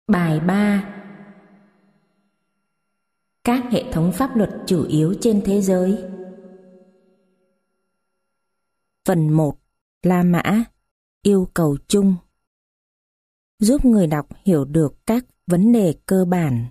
Bài 3. Các hệ thống pháp luật chủ yếu trên thế giới. Phần 1. La Mã. Yêu cầu chung. Giúp người đọc hiểu được các vấn đề cơ bản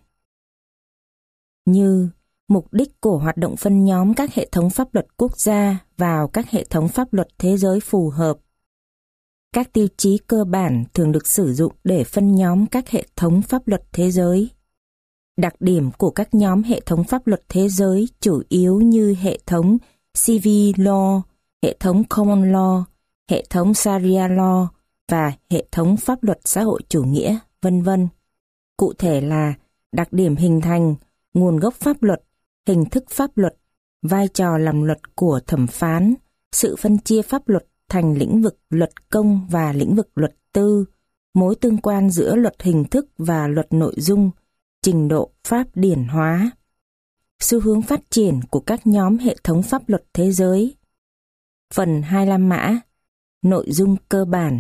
như mục đích của hoạt động phân nhóm các hệ thống pháp luật quốc gia vào các hệ thống pháp luật thế giới phù hợp. Các tiêu chí cơ bản thường được sử dụng để phân nhóm các hệ thống pháp luật thế giới. Đặc điểm của các nhóm hệ thống pháp luật thế giới chủ yếu như hệ thống Civil Law, hệ thống Common Law, hệ thống Sharia Law và hệ thống pháp luật xã hội chủ nghĩa, vân vân. Cụ thể là đặc điểm hình thành, nguồn gốc pháp luật, hình thức pháp luật, vai trò làm luật của thẩm phán, sự phân chia pháp luật thành lĩnh vực luật công và lĩnh vực luật tư, mối tương quan giữa luật hình thức và luật nội dung, trình độ pháp điển hóa, xu hướng phát triển của các nhóm hệ thống pháp luật thế giới. Phần 2 La Mã. Nội dung cơ bản.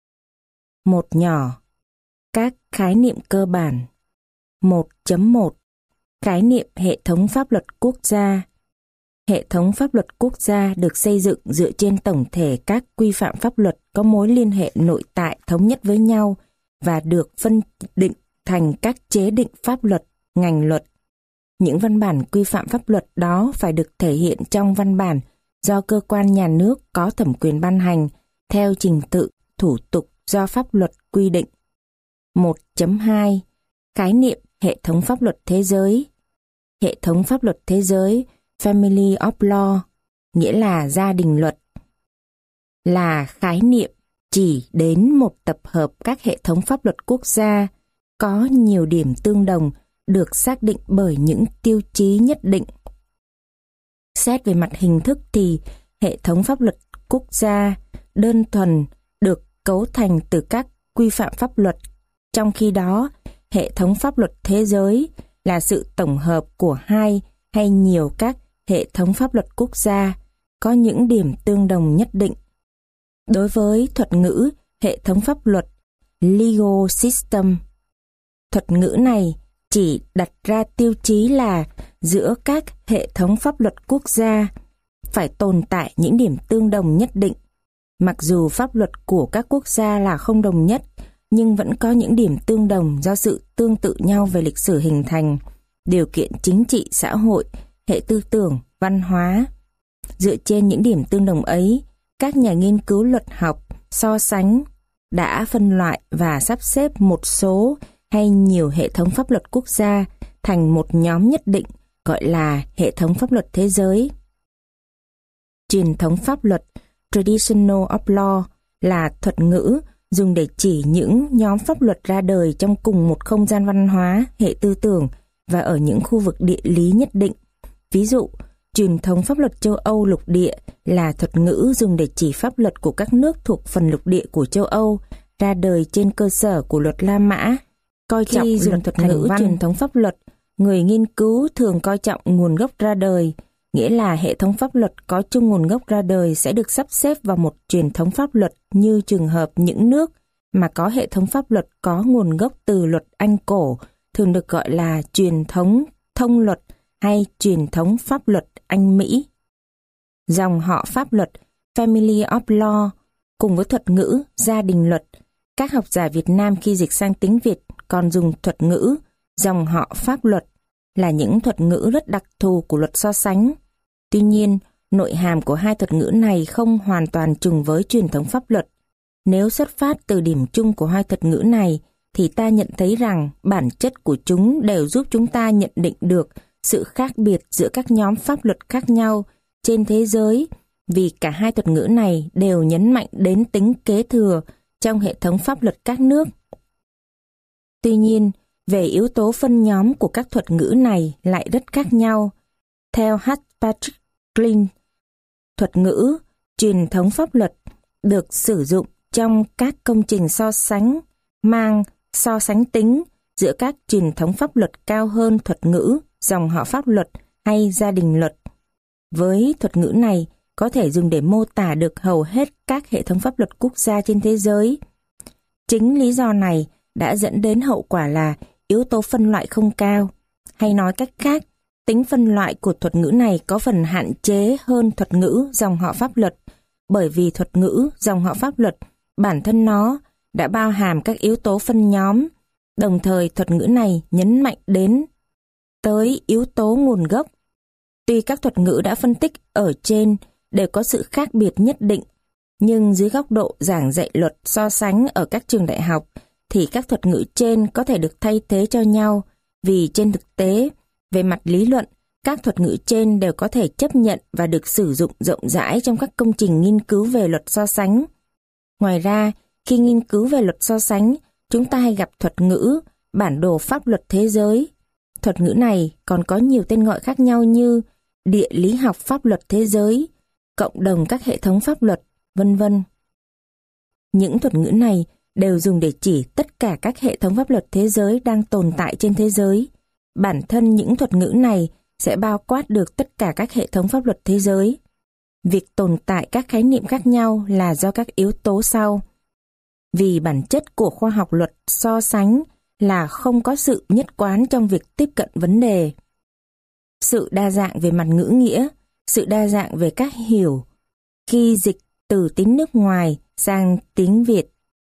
1 nhỏ. Các khái niệm cơ bản. 1.1. Khái niệm hệ thống pháp luật quốc gia. Hệ thống pháp luật quốc gia được xây dựng dựa trên tổng thể các quy phạm pháp luật có mối liên hệ nội tại thống nhất với nhau và được phân định thành các chế định pháp luật, ngành luật. Những văn bản quy phạm pháp luật đó phải được thể hiện trong văn bản do cơ quan nhà nước có thẩm quyền ban hành theo trình tự, thủ tục do pháp luật quy định. 1.2. Khái niệm hệ thống pháp luật thế giới. Hệ thống pháp luật thế giới Family of Law, nghĩa là gia đình luật, là khái niệm chỉ đến một tập hợp các hệ thống pháp luật quốc gia có nhiều điểm tương đồng được xác định bởi những tiêu chí nhất định. Xét về mặt hình thức thì hệ thống pháp luật quốc gia đơn thuần được cấu thành từ các quy phạm pháp luật, trong khi đó hệ thống pháp luật thế giới là sự tổng hợp của hai hay nhiều các hệ thống pháp luật quốc gia có những điểm tương đồng nhất định. Đối với thuật ngữ hệ thống pháp luật legal system, thuật ngữ này chỉ đặt ra tiêu chí là giữa các hệ thống pháp luật quốc gia phải tồn tại những điểm tương đồng nhất định. Mặc dù pháp luật của các quốc gia là không đồng nhất, nhưng vẫn có những điểm tương đồng do sự tương tự nhau về lịch sử hình thành, điều kiện chính trị xã hội, hệ tư tưởng, văn hóa. Dựa trên những điểm tương đồng ấy, các nhà nghiên cứu luật học so sánh đã phân loại và sắp xếp một số hay nhiều hệ thống pháp luật quốc gia thành một nhóm nhất định gọi là hệ thống pháp luật thế giới. Truyền thống pháp luật Traditional of Law là thuật ngữ dùng để chỉ những nhóm pháp luật ra đời trong cùng một không gian văn hóa, hệ tư tưởng và ở những khu vực địa lý nhất định. Ví dụ, truyền thống pháp luật châu Âu lục địa là thuật ngữ dùng để chỉ pháp luật của các nước thuộc phần lục địa của châu Âu ra đời trên cơ sở của luật La Mã. Coi trọng dùng thuật ngữ truyền thống pháp luật, người nghiên cứu thường coi trọng nguồn gốc ra đời, nghĩa là hệ thống pháp luật có chung nguồn gốc ra đời sẽ được sắp xếp vào một truyền thống pháp luật, như trường hợp những nước mà có hệ thống pháp luật có nguồn gốc từ luật Anh cổ thường được gọi là truyền thống thông luật hay truyền thống pháp luật Anh Mỹ. Dòng họ pháp luật Family of Law cùng với thuật ngữ gia đình luật, các học giả Việt Nam khi dịch sang tiếng Việt còn dùng thuật ngữ dòng họ pháp luật, là những thuật ngữ rất đặc thù của luật so sánh. Tuy nhiên, nội hàm của hai thuật ngữ này không hoàn toàn trùng với truyền thống pháp luật. Nếu xuất phát từ điểm chung của hai thuật ngữ này, thì ta nhận thấy rằng bản chất của chúng đều giúp chúng ta nhận định được sự khác biệt giữa các nhóm pháp luật khác nhau trên thế giới, vì cả hai thuật ngữ này đều nhấn mạnh đến tính kế thừa trong hệ thống pháp luật các nước. Tuy nhiên, về yếu tố phân nhóm của các thuật ngữ này lại rất khác nhau. Theo H. Patrick Klein, thuật ngữ truyền thống pháp luật được sử dụng trong các công trình so sánh mang so sánh tính giữa các truyền thống pháp luật cao hơn thuật ngữ dòng họ pháp luật hay gia đình luật. Với thuật ngữ này có thể dùng để mô tả được hầu hết các hệ thống pháp luật quốc gia trên thế giới. Chính lý do này đã dẫn đến hậu quả là yếu tố phân loại không cao. Hay nói cách khác, tính phân loại của thuật ngữ này có phần hạn chế hơn thuật ngữ dòng họ pháp luật, bởi vì thuật ngữ dòng họ pháp luật bản thân nó đã bao hàm các yếu tố phân nhóm. Đồng thời thuật ngữ này nhấn mạnh đến tới yếu tố nguồn gốc. Tuy các thuật ngữ đã phân tích ở trên đều có sự khác biệt nhất định, nhưng dưới góc độ giảng dạy luật so sánh ở các trường đại học thì các thuật ngữ trên có thể được thay thế cho nhau, vì trên thực tế, về mặt lý luận, các thuật ngữ trên đều có thể chấp nhận và được sử dụng rộng rãi trong các công trình nghiên cứu về luật so sánh. Ngoài ra, khi nghiên cứu về luật so sánh, chúng ta hay gặp thuật ngữ bản đồ pháp luật thế giới. Thuật ngữ này còn có nhiều tên gọi khác nhau như địa lý học pháp luật thế giới, cộng đồng các hệ thống pháp luật, vân vân. Những thuật ngữ này đều dùng để chỉ tất cả các hệ thống pháp luật thế giới đang tồn tại trên thế giới. Bản thân những thuật ngữ này sẽ bao quát được tất cả các hệ thống pháp luật thế giới. Việc tồn tại các khái niệm khác nhau là do các yếu tố sau. Vì bản chất của khoa học luật so sánh là không có sự nhất quán trong việc tiếp cận vấn đề. Sự đa dạng về mặt ngữ nghĩa, sự đa dạng về cách hiểu, khi dịch từ tiếng nước ngoài sang tiếng Việt.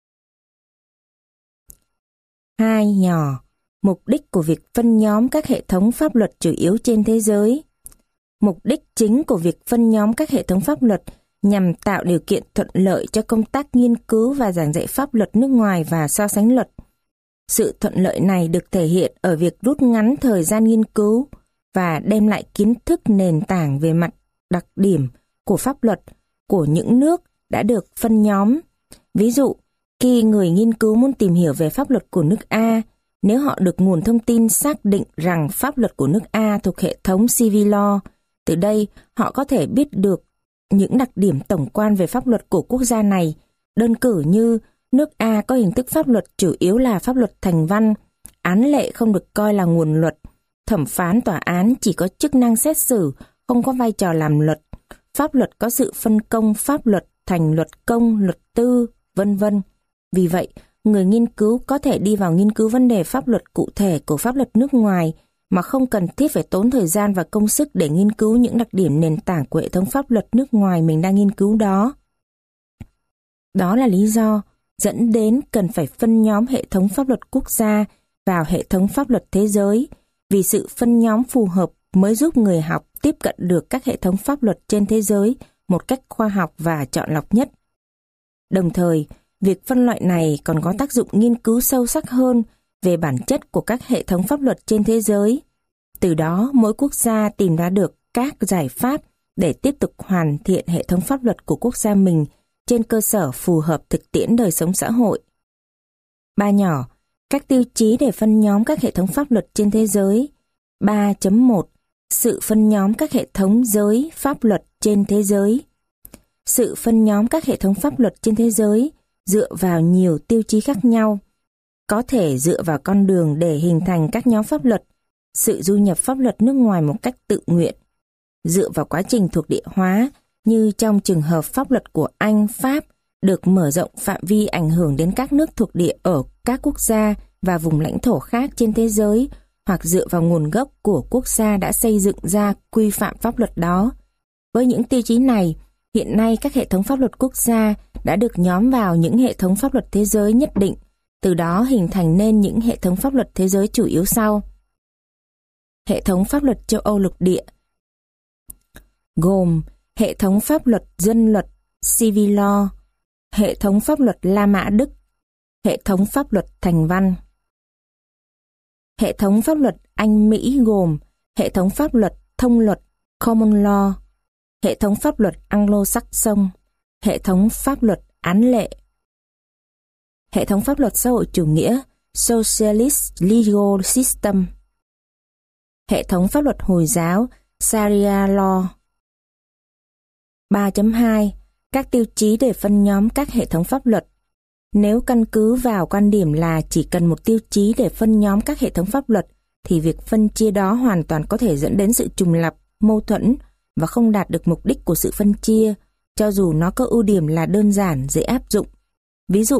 2. Nhỏ. Mục đích của việc phân nhóm các hệ thống pháp luật chủ yếu trên thế giới. Mục đích chính của việc phân nhóm các hệ thống pháp luật nhằm tạo điều kiện thuận lợi cho công tác nghiên cứu và giảng dạy pháp luật nước ngoài và so sánh luật. Sự thuận lợi này được thể hiện ở việc rút ngắn thời gian nghiên cứu và đem lại kiến thức nền tảng về mặt đặc điểm của pháp luật của những nước đã được phân nhóm. Ví dụ, khi người nghiên cứu muốn tìm hiểu về pháp luật của nước A, nếu họ được nguồn thông tin xác định rằng pháp luật của nước A thuộc hệ thống civil law, từ đây họ có thể biết được những đặc điểm tổng quan về pháp luật của quốc gia này, đơn cử như nước A có hình thức pháp luật chủ yếu là pháp luật thành văn, án lệ không được coi là nguồn luật, thẩm phán tòa án chỉ có chức năng xét xử, không có vai trò làm luật, pháp luật có sự phân công pháp luật thành luật công, luật tư, vân vân. Vì vậy, người nghiên cứu có thể đi vào nghiên cứu vấn đề pháp luật cụ thể của pháp luật nước ngoài mà không cần thiết phải tốn thời gian và công sức để nghiên cứu những đặc điểm nền tảng của hệ thống pháp luật nước ngoài mình đang nghiên cứu đó. Đó là lý do dẫn đến cần phải phân nhóm hệ thống pháp luật quốc gia vào hệ thống pháp luật thế giới, vì sự phân nhóm phù hợp mới giúp người học tiếp cận được các hệ thống pháp luật trên thế giới một cách khoa học và chọn lọc nhất. Đồng thời, việc phân loại này còn có tác dụng nghiên cứu sâu sắc hơn về bản chất của các hệ thống pháp luật trên thế giới. Từ đó, mỗi quốc gia tìm ra được các giải pháp để tiếp tục hoàn thiện hệ thống pháp luật của quốc gia mình trên cơ sở phù hợp thực tiễn đời sống xã hội. 3 nhỏ. Các tiêu chí để phân nhóm các hệ thống pháp luật trên thế giới. 3.1. Sự phân nhóm các hệ thống giới pháp luật trên thế giới. Sự phân nhóm các hệ thống pháp luật trên thế giới dựa vào nhiều tiêu chí khác nhau, có thể dựa vào con đường để hình thành các nhóm pháp luật, sự du nhập pháp luật nước ngoài một cách tự nguyện, dựa vào quá trình thuộc địa hóa như trong trường hợp pháp luật của Anh, Pháp được mở rộng phạm vi ảnh hưởng đến các nước thuộc địa ở các quốc gia và vùng lãnh thổ khác trên thế giới, hoặc dựa vào nguồn gốc của quốc gia đã xây dựng ra quy phạm pháp luật đó. Với những tiêu chí này, hiện nay các hệ thống pháp luật quốc gia đã được nhóm vào những hệ thống pháp luật thế giới nhất định, từ đó hình thành nên những hệ thống pháp luật thế giới chủ yếu sau. Hệ thống pháp luật châu Âu lục địa gồm hệ thống pháp luật dân luật civil law, hệ thống pháp luật La Mã Đức, hệ thống pháp luật thành văn. Hệ thống pháp luật Anh Mỹ gồm hệ thống pháp luật thông luật common law, hệ thống pháp luật Anglo-Saxon, hệ thống pháp luật án lệ. Hệ thống pháp luật xã hội chủ nghĩa Socialist Legal System. Hệ thống pháp luật Hồi giáo Sharia Law. 3.2. Các tiêu chí để phân nhóm các hệ thống pháp luật. Nếu căn cứ vào quan điểm là chỉ cần một tiêu chí để phân nhóm các hệ thống pháp luật, thì việc phân chia đó hoàn toàn có thể dẫn đến sự trùng lặp, mâu thuẫn và không đạt được mục đích của sự phân chia, cho dù nó có ưu điểm là đơn giản, dễ áp dụng. Ví dụ,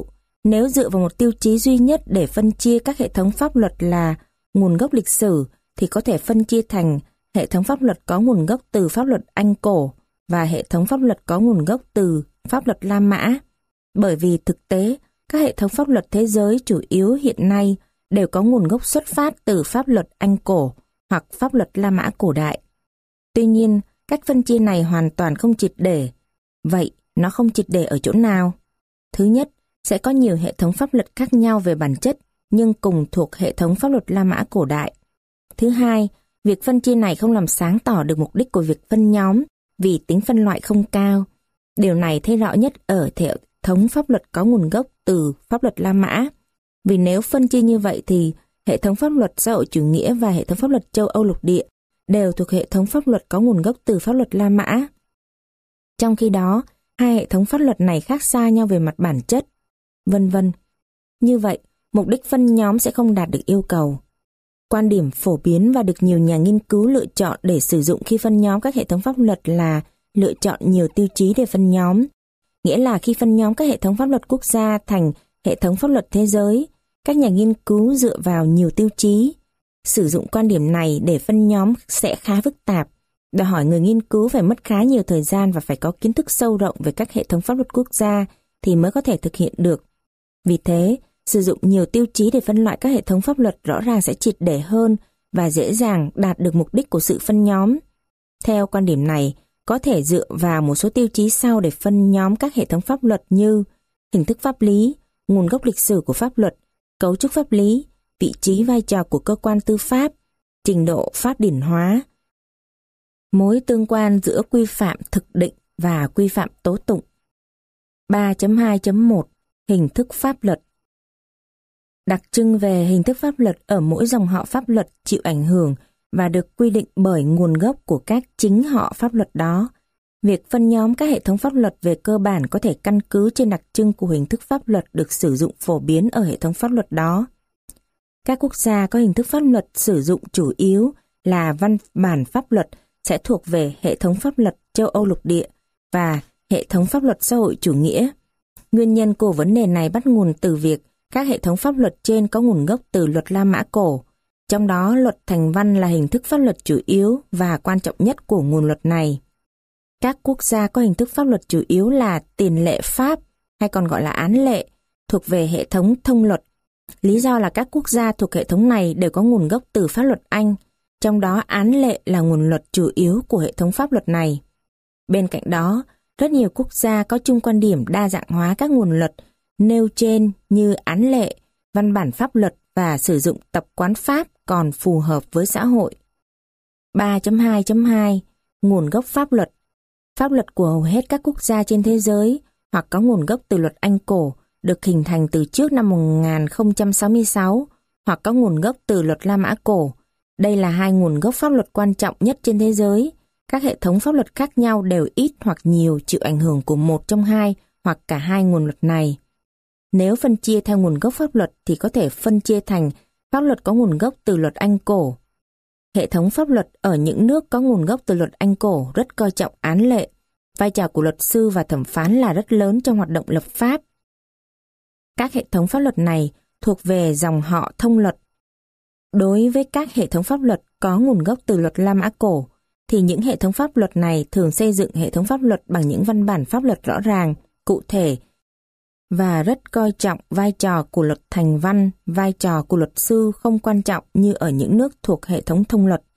Nếu dựa vào một tiêu chí duy nhất để phân chia các hệ thống pháp luật là nguồn gốc lịch sử, thì có thể phân chia thành hệ thống pháp luật có nguồn gốc từ pháp luật Anh cổ và hệ thống pháp luật có nguồn gốc từ pháp luật La Mã. Bởi vì thực tế, các hệ thống pháp luật thế giới chủ yếu hiện nay đều có nguồn gốc xuất phát từ pháp luật Anh cổ hoặc pháp luật La Mã cổ đại. Tuy nhiên, cách phân chia này hoàn toàn không triệt để. Vậy, nó không triệt để ở chỗ nào? Thứ nhất, sẽ có nhiều hệ thống pháp luật khác nhau về bản chất, nhưng cùng thuộc hệ thống pháp luật La Mã cổ đại. Thứ hai, việc phân chia này không làm sáng tỏ được mục đích của việc phân nhóm vì tính phân loại không cao. Điều này thấy rõ nhất ở hệ thống pháp luật có nguồn gốc từ pháp luật La Mã. Vì nếu phân chia như vậy thì hệ thống pháp luật xã hội chủ nghĩa và hệ thống pháp luật châu Âu lục địa đều thuộc hệ thống pháp luật có nguồn gốc từ pháp luật La Mã. Trong khi đó, hai hệ thống pháp luật này khác xa nhau về mặt bản chất, vân vân. Như vậy, mục đích phân nhóm sẽ không đạt được yêu cầu. Quan điểm phổ biến và được nhiều nhà nghiên cứu lựa chọn để sử dụng khi phân nhóm các hệ thống pháp luật là lựa chọn nhiều tiêu chí để phân nhóm. Nghĩa là khi phân nhóm các hệ thống pháp luật quốc gia thành hệ thống pháp luật thế giới, các nhà nghiên cứu dựa vào nhiều tiêu chí. Sử dụng quan điểm này để phân nhóm sẽ khá phức tạp, đòi hỏi người nghiên cứu phải mất khá nhiều thời gian và phải có kiến thức sâu rộng về các hệ thống pháp luật quốc gia thì mới có thể thực hiện được. Vì thế, sử dụng nhiều tiêu chí để phân loại các hệ thống pháp luật rõ ràng sẽ triệt để hơn và dễ dàng đạt được mục đích của sự phân nhóm. Theo quan điểm này, có thể dựa vào một số tiêu chí sau để phân nhóm các hệ thống pháp luật như hình thức pháp lý, nguồn gốc lịch sử của pháp luật, cấu trúc pháp lý, vị trí vai trò của cơ quan tư pháp, trình độ pháp điển hóa, mối tương quan giữa quy phạm thực định và quy phạm tố tụng. 3.2.1 Hình thức pháp luật. Đặc trưng về hình thức pháp luật ở mỗi dòng họ pháp luật chịu ảnh hưởng và được quy định bởi nguồn gốc của các chính họ pháp luật đó. Việc phân nhóm các hệ thống pháp luật về cơ bản có thể căn cứ trên đặc trưng của hình thức pháp luật được sử dụng phổ biến ở hệ thống pháp luật đó. Các quốc gia có hình thức pháp luật sử dụng chủ yếu là văn bản pháp luật sẽ thuộc về hệ thống pháp luật châu Âu lục địa và hệ thống pháp luật xã hội chủ nghĩa. Nguyên nhân của vấn đề này bắt nguồn từ việc các hệ thống pháp luật trên có nguồn gốc từ luật La Mã cổ, trong đó luật thành văn là hình thức pháp luật chủ yếu và quan trọng nhất của nguồn luật này. Các quốc gia có hình thức pháp luật chủ yếu là tiền lệ pháp, hay còn gọi là án lệ, thuộc về hệ thống thông luật. Lý do là các quốc gia thuộc hệ thống này đều có nguồn gốc từ pháp luật Anh, trong đó án lệ là nguồn luật chủ yếu của hệ thống pháp luật này. Bên cạnh đó, rất nhiều quốc gia có chung quan điểm đa dạng hóa các nguồn luật nêu trên như án lệ, văn bản pháp luật và sử dụng tập quán pháp còn phù hợp với xã hội. 3.2.2 Nguồn gốc pháp luật. Pháp luật của hầu hết các quốc gia trên thế giới hoặc có nguồn gốc từ luật Anh cổ được hình thành từ trước năm 1066 hoặc có nguồn gốc từ luật La Mã cổ. Đây là hai nguồn gốc pháp luật quan trọng nhất trên thế giới. Các hệ thống pháp luật khác nhau đều ít hoặc nhiều chịu ảnh hưởng của một trong hai hoặc cả hai nguồn luật này. Nếu phân chia theo nguồn gốc pháp luật thì có thể phân chia thành pháp luật có nguồn gốc từ luật Anh cổ. Hệ thống pháp luật ở những nước có nguồn gốc từ luật Anh cổ rất coi trọng án lệ. Vai trò của luật sư và thẩm phán là rất lớn trong hoạt động lập pháp. Các hệ thống pháp luật này thuộc về dòng họ thông luật. Đối với các hệ thống pháp luật có nguồn gốc từ luật La Mã cổ, thì những hệ thống pháp luật này thường xây dựng hệ thống pháp luật bằng những văn bản pháp luật rõ ràng, cụ thể, và rất coi trọng vai trò của luật thành văn, vai trò của luật sư không quan trọng như ở những nước thuộc hệ thống thông luật.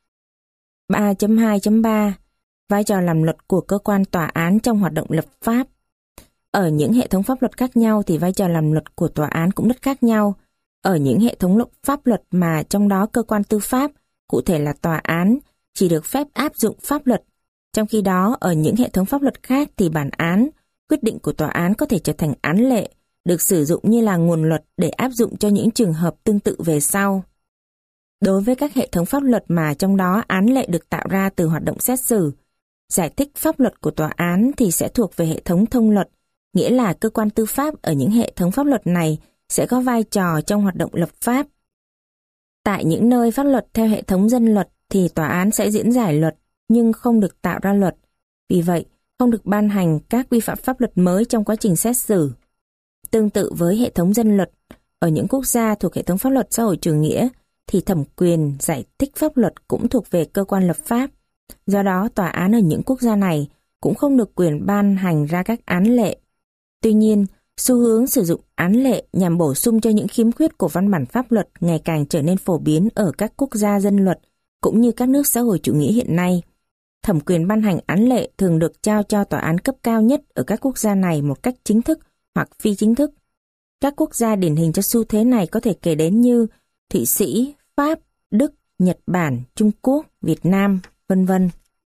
3.2.3 Vai trò làm luật của cơ quan tòa án trong hoạt động lập pháp. Ở những hệ thống pháp luật khác nhau thì vai trò làm luật của tòa án cũng rất khác nhau. Ở những hệ thống pháp luật mà trong đó cơ quan tư pháp, cụ thể là tòa án, chỉ được phép áp dụng pháp luật. Trong khi đó, ở những hệ thống pháp luật khác thì bản án, quyết định của tòa án có thể trở thành án lệ, được sử dụng như là nguồn luật để áp dụng cho những trường hợp tương tự về sau. Đối với các hệ thống pháp luật mà trong đó án lệ được tạo ra từ hoạt động xét xử, giải thích pháp luật của tòa án thì sẽ thuộc về hệ thống thông luật, nghĩa là cơ quan tư pháp ở những hệ thống pháp luật này sẽ có vai trò trong hoạt động lập pháp. Tại những nơi pháp luật theo hệ thống dân luật thì tòa án sẽ diễn giải luật nhưng không được tạo ra luật. Vì vậy, không được ban hành các quy phạm pháp luật mới trong quá trình xét xử. Tương tự với hệ thống dân luật, ở những quốc gia thuộc hệ thống pháp luật xã hội chủ nghĩa thì thẩm quyền giải thích pháp luật cũng thuộc về cơ quan lập pháp. Do đó, tòa án ở những quốc gia này cũng không được quyền ban hành ra các án lệ. Tuy nhiên, xu hướng sử dụng án lệ nhằm bổ sung cho những khiếm khuyết của văn bản pháp luật ngày càng trở nên phổ biến ở các quốc gia dân luật cũng như các nước xã hội chủ nghĩa hiện nay. Thẩm quyền ban hành án lệ thường được trao cho tòa án cấp cao nhất ở các quốc gia này một cách chính thức hoặc phi chính thức. Các quốc gia điển hình cho xu thế này có thể kể đến như Thụy Sĩ, Pháp, Đức, Nhật Bản, Trung Quốc, Việt Nam, vân vân.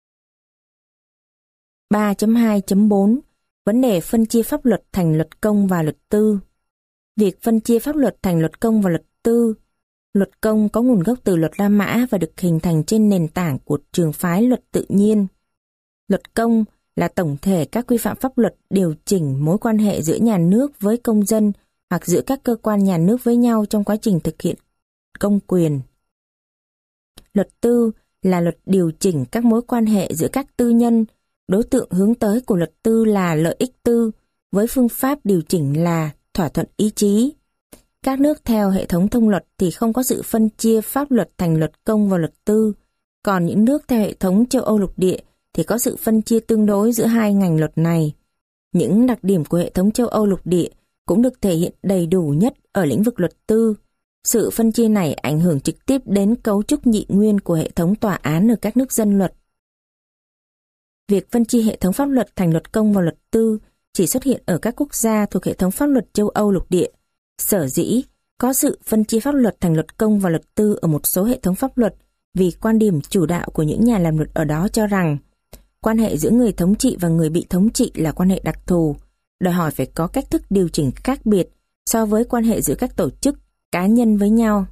3.2.4 Vấn đề phân chia pháp luật thành luật công và luật tư. Việc phân chia pháp luật thành luật công và luật tư. Luật công có nguồn gốc từ luật La Mã và được hình thành trên nền tảng của trường phái luật tự nhiên. Luật công là tổng thể các quy phạm pháp luật điều chỉnh mối quan hệ giữa nhà nước với công dân hoặc giữa các cơ quan nhà nước với nhau trong quá trình thực hiện công quyền. Luật tư là luật điều chỉnh các mối quan hệ giữa các tư nhân. Đối tượng hướng tới của luật tư là lợi ích tư, với phương pháp điều chỉnh là thỏa thuận ý chí. Các nước theo hệ thống thông luật thì không có sự phân chia pháp luật thành luật công và luật tư, còn những nước theo hệ thống châu Âu lục địa thì có sự phân chia tương đối giữa hai ngành luật này. Những đặc điểm của hệ thống châu Âu lục địa cũng được thể hiện đầy đủ nhất ở lĩnh vực luật tư. Sự phân chia này ảnh hưởng trực tiếp đến cấu trúc nhị nguyên của hệ thống tòa án ở các nước dân luật. Việc phân chia hệ thống pháp luật thành luật công và luật tư chỉ xuất hiện ở các quốc gia thuộc hệ thống pháp luật châu Âu lục địa. Sở dĩ có sự phân chia pháp luật thành luật công và luật tư ở một số hệ thống pháp luật vì quan điểm chủ đạo của những nhà làm luật ở đó cho rằng quan hệ giữa người thống trị và người bị thống trị là quan hệ đặc thù, đòi hỏi phải có cách thức điều chỉnh khác biệt so với quan hệ giữa các tổ chức, cá nhân với nhau.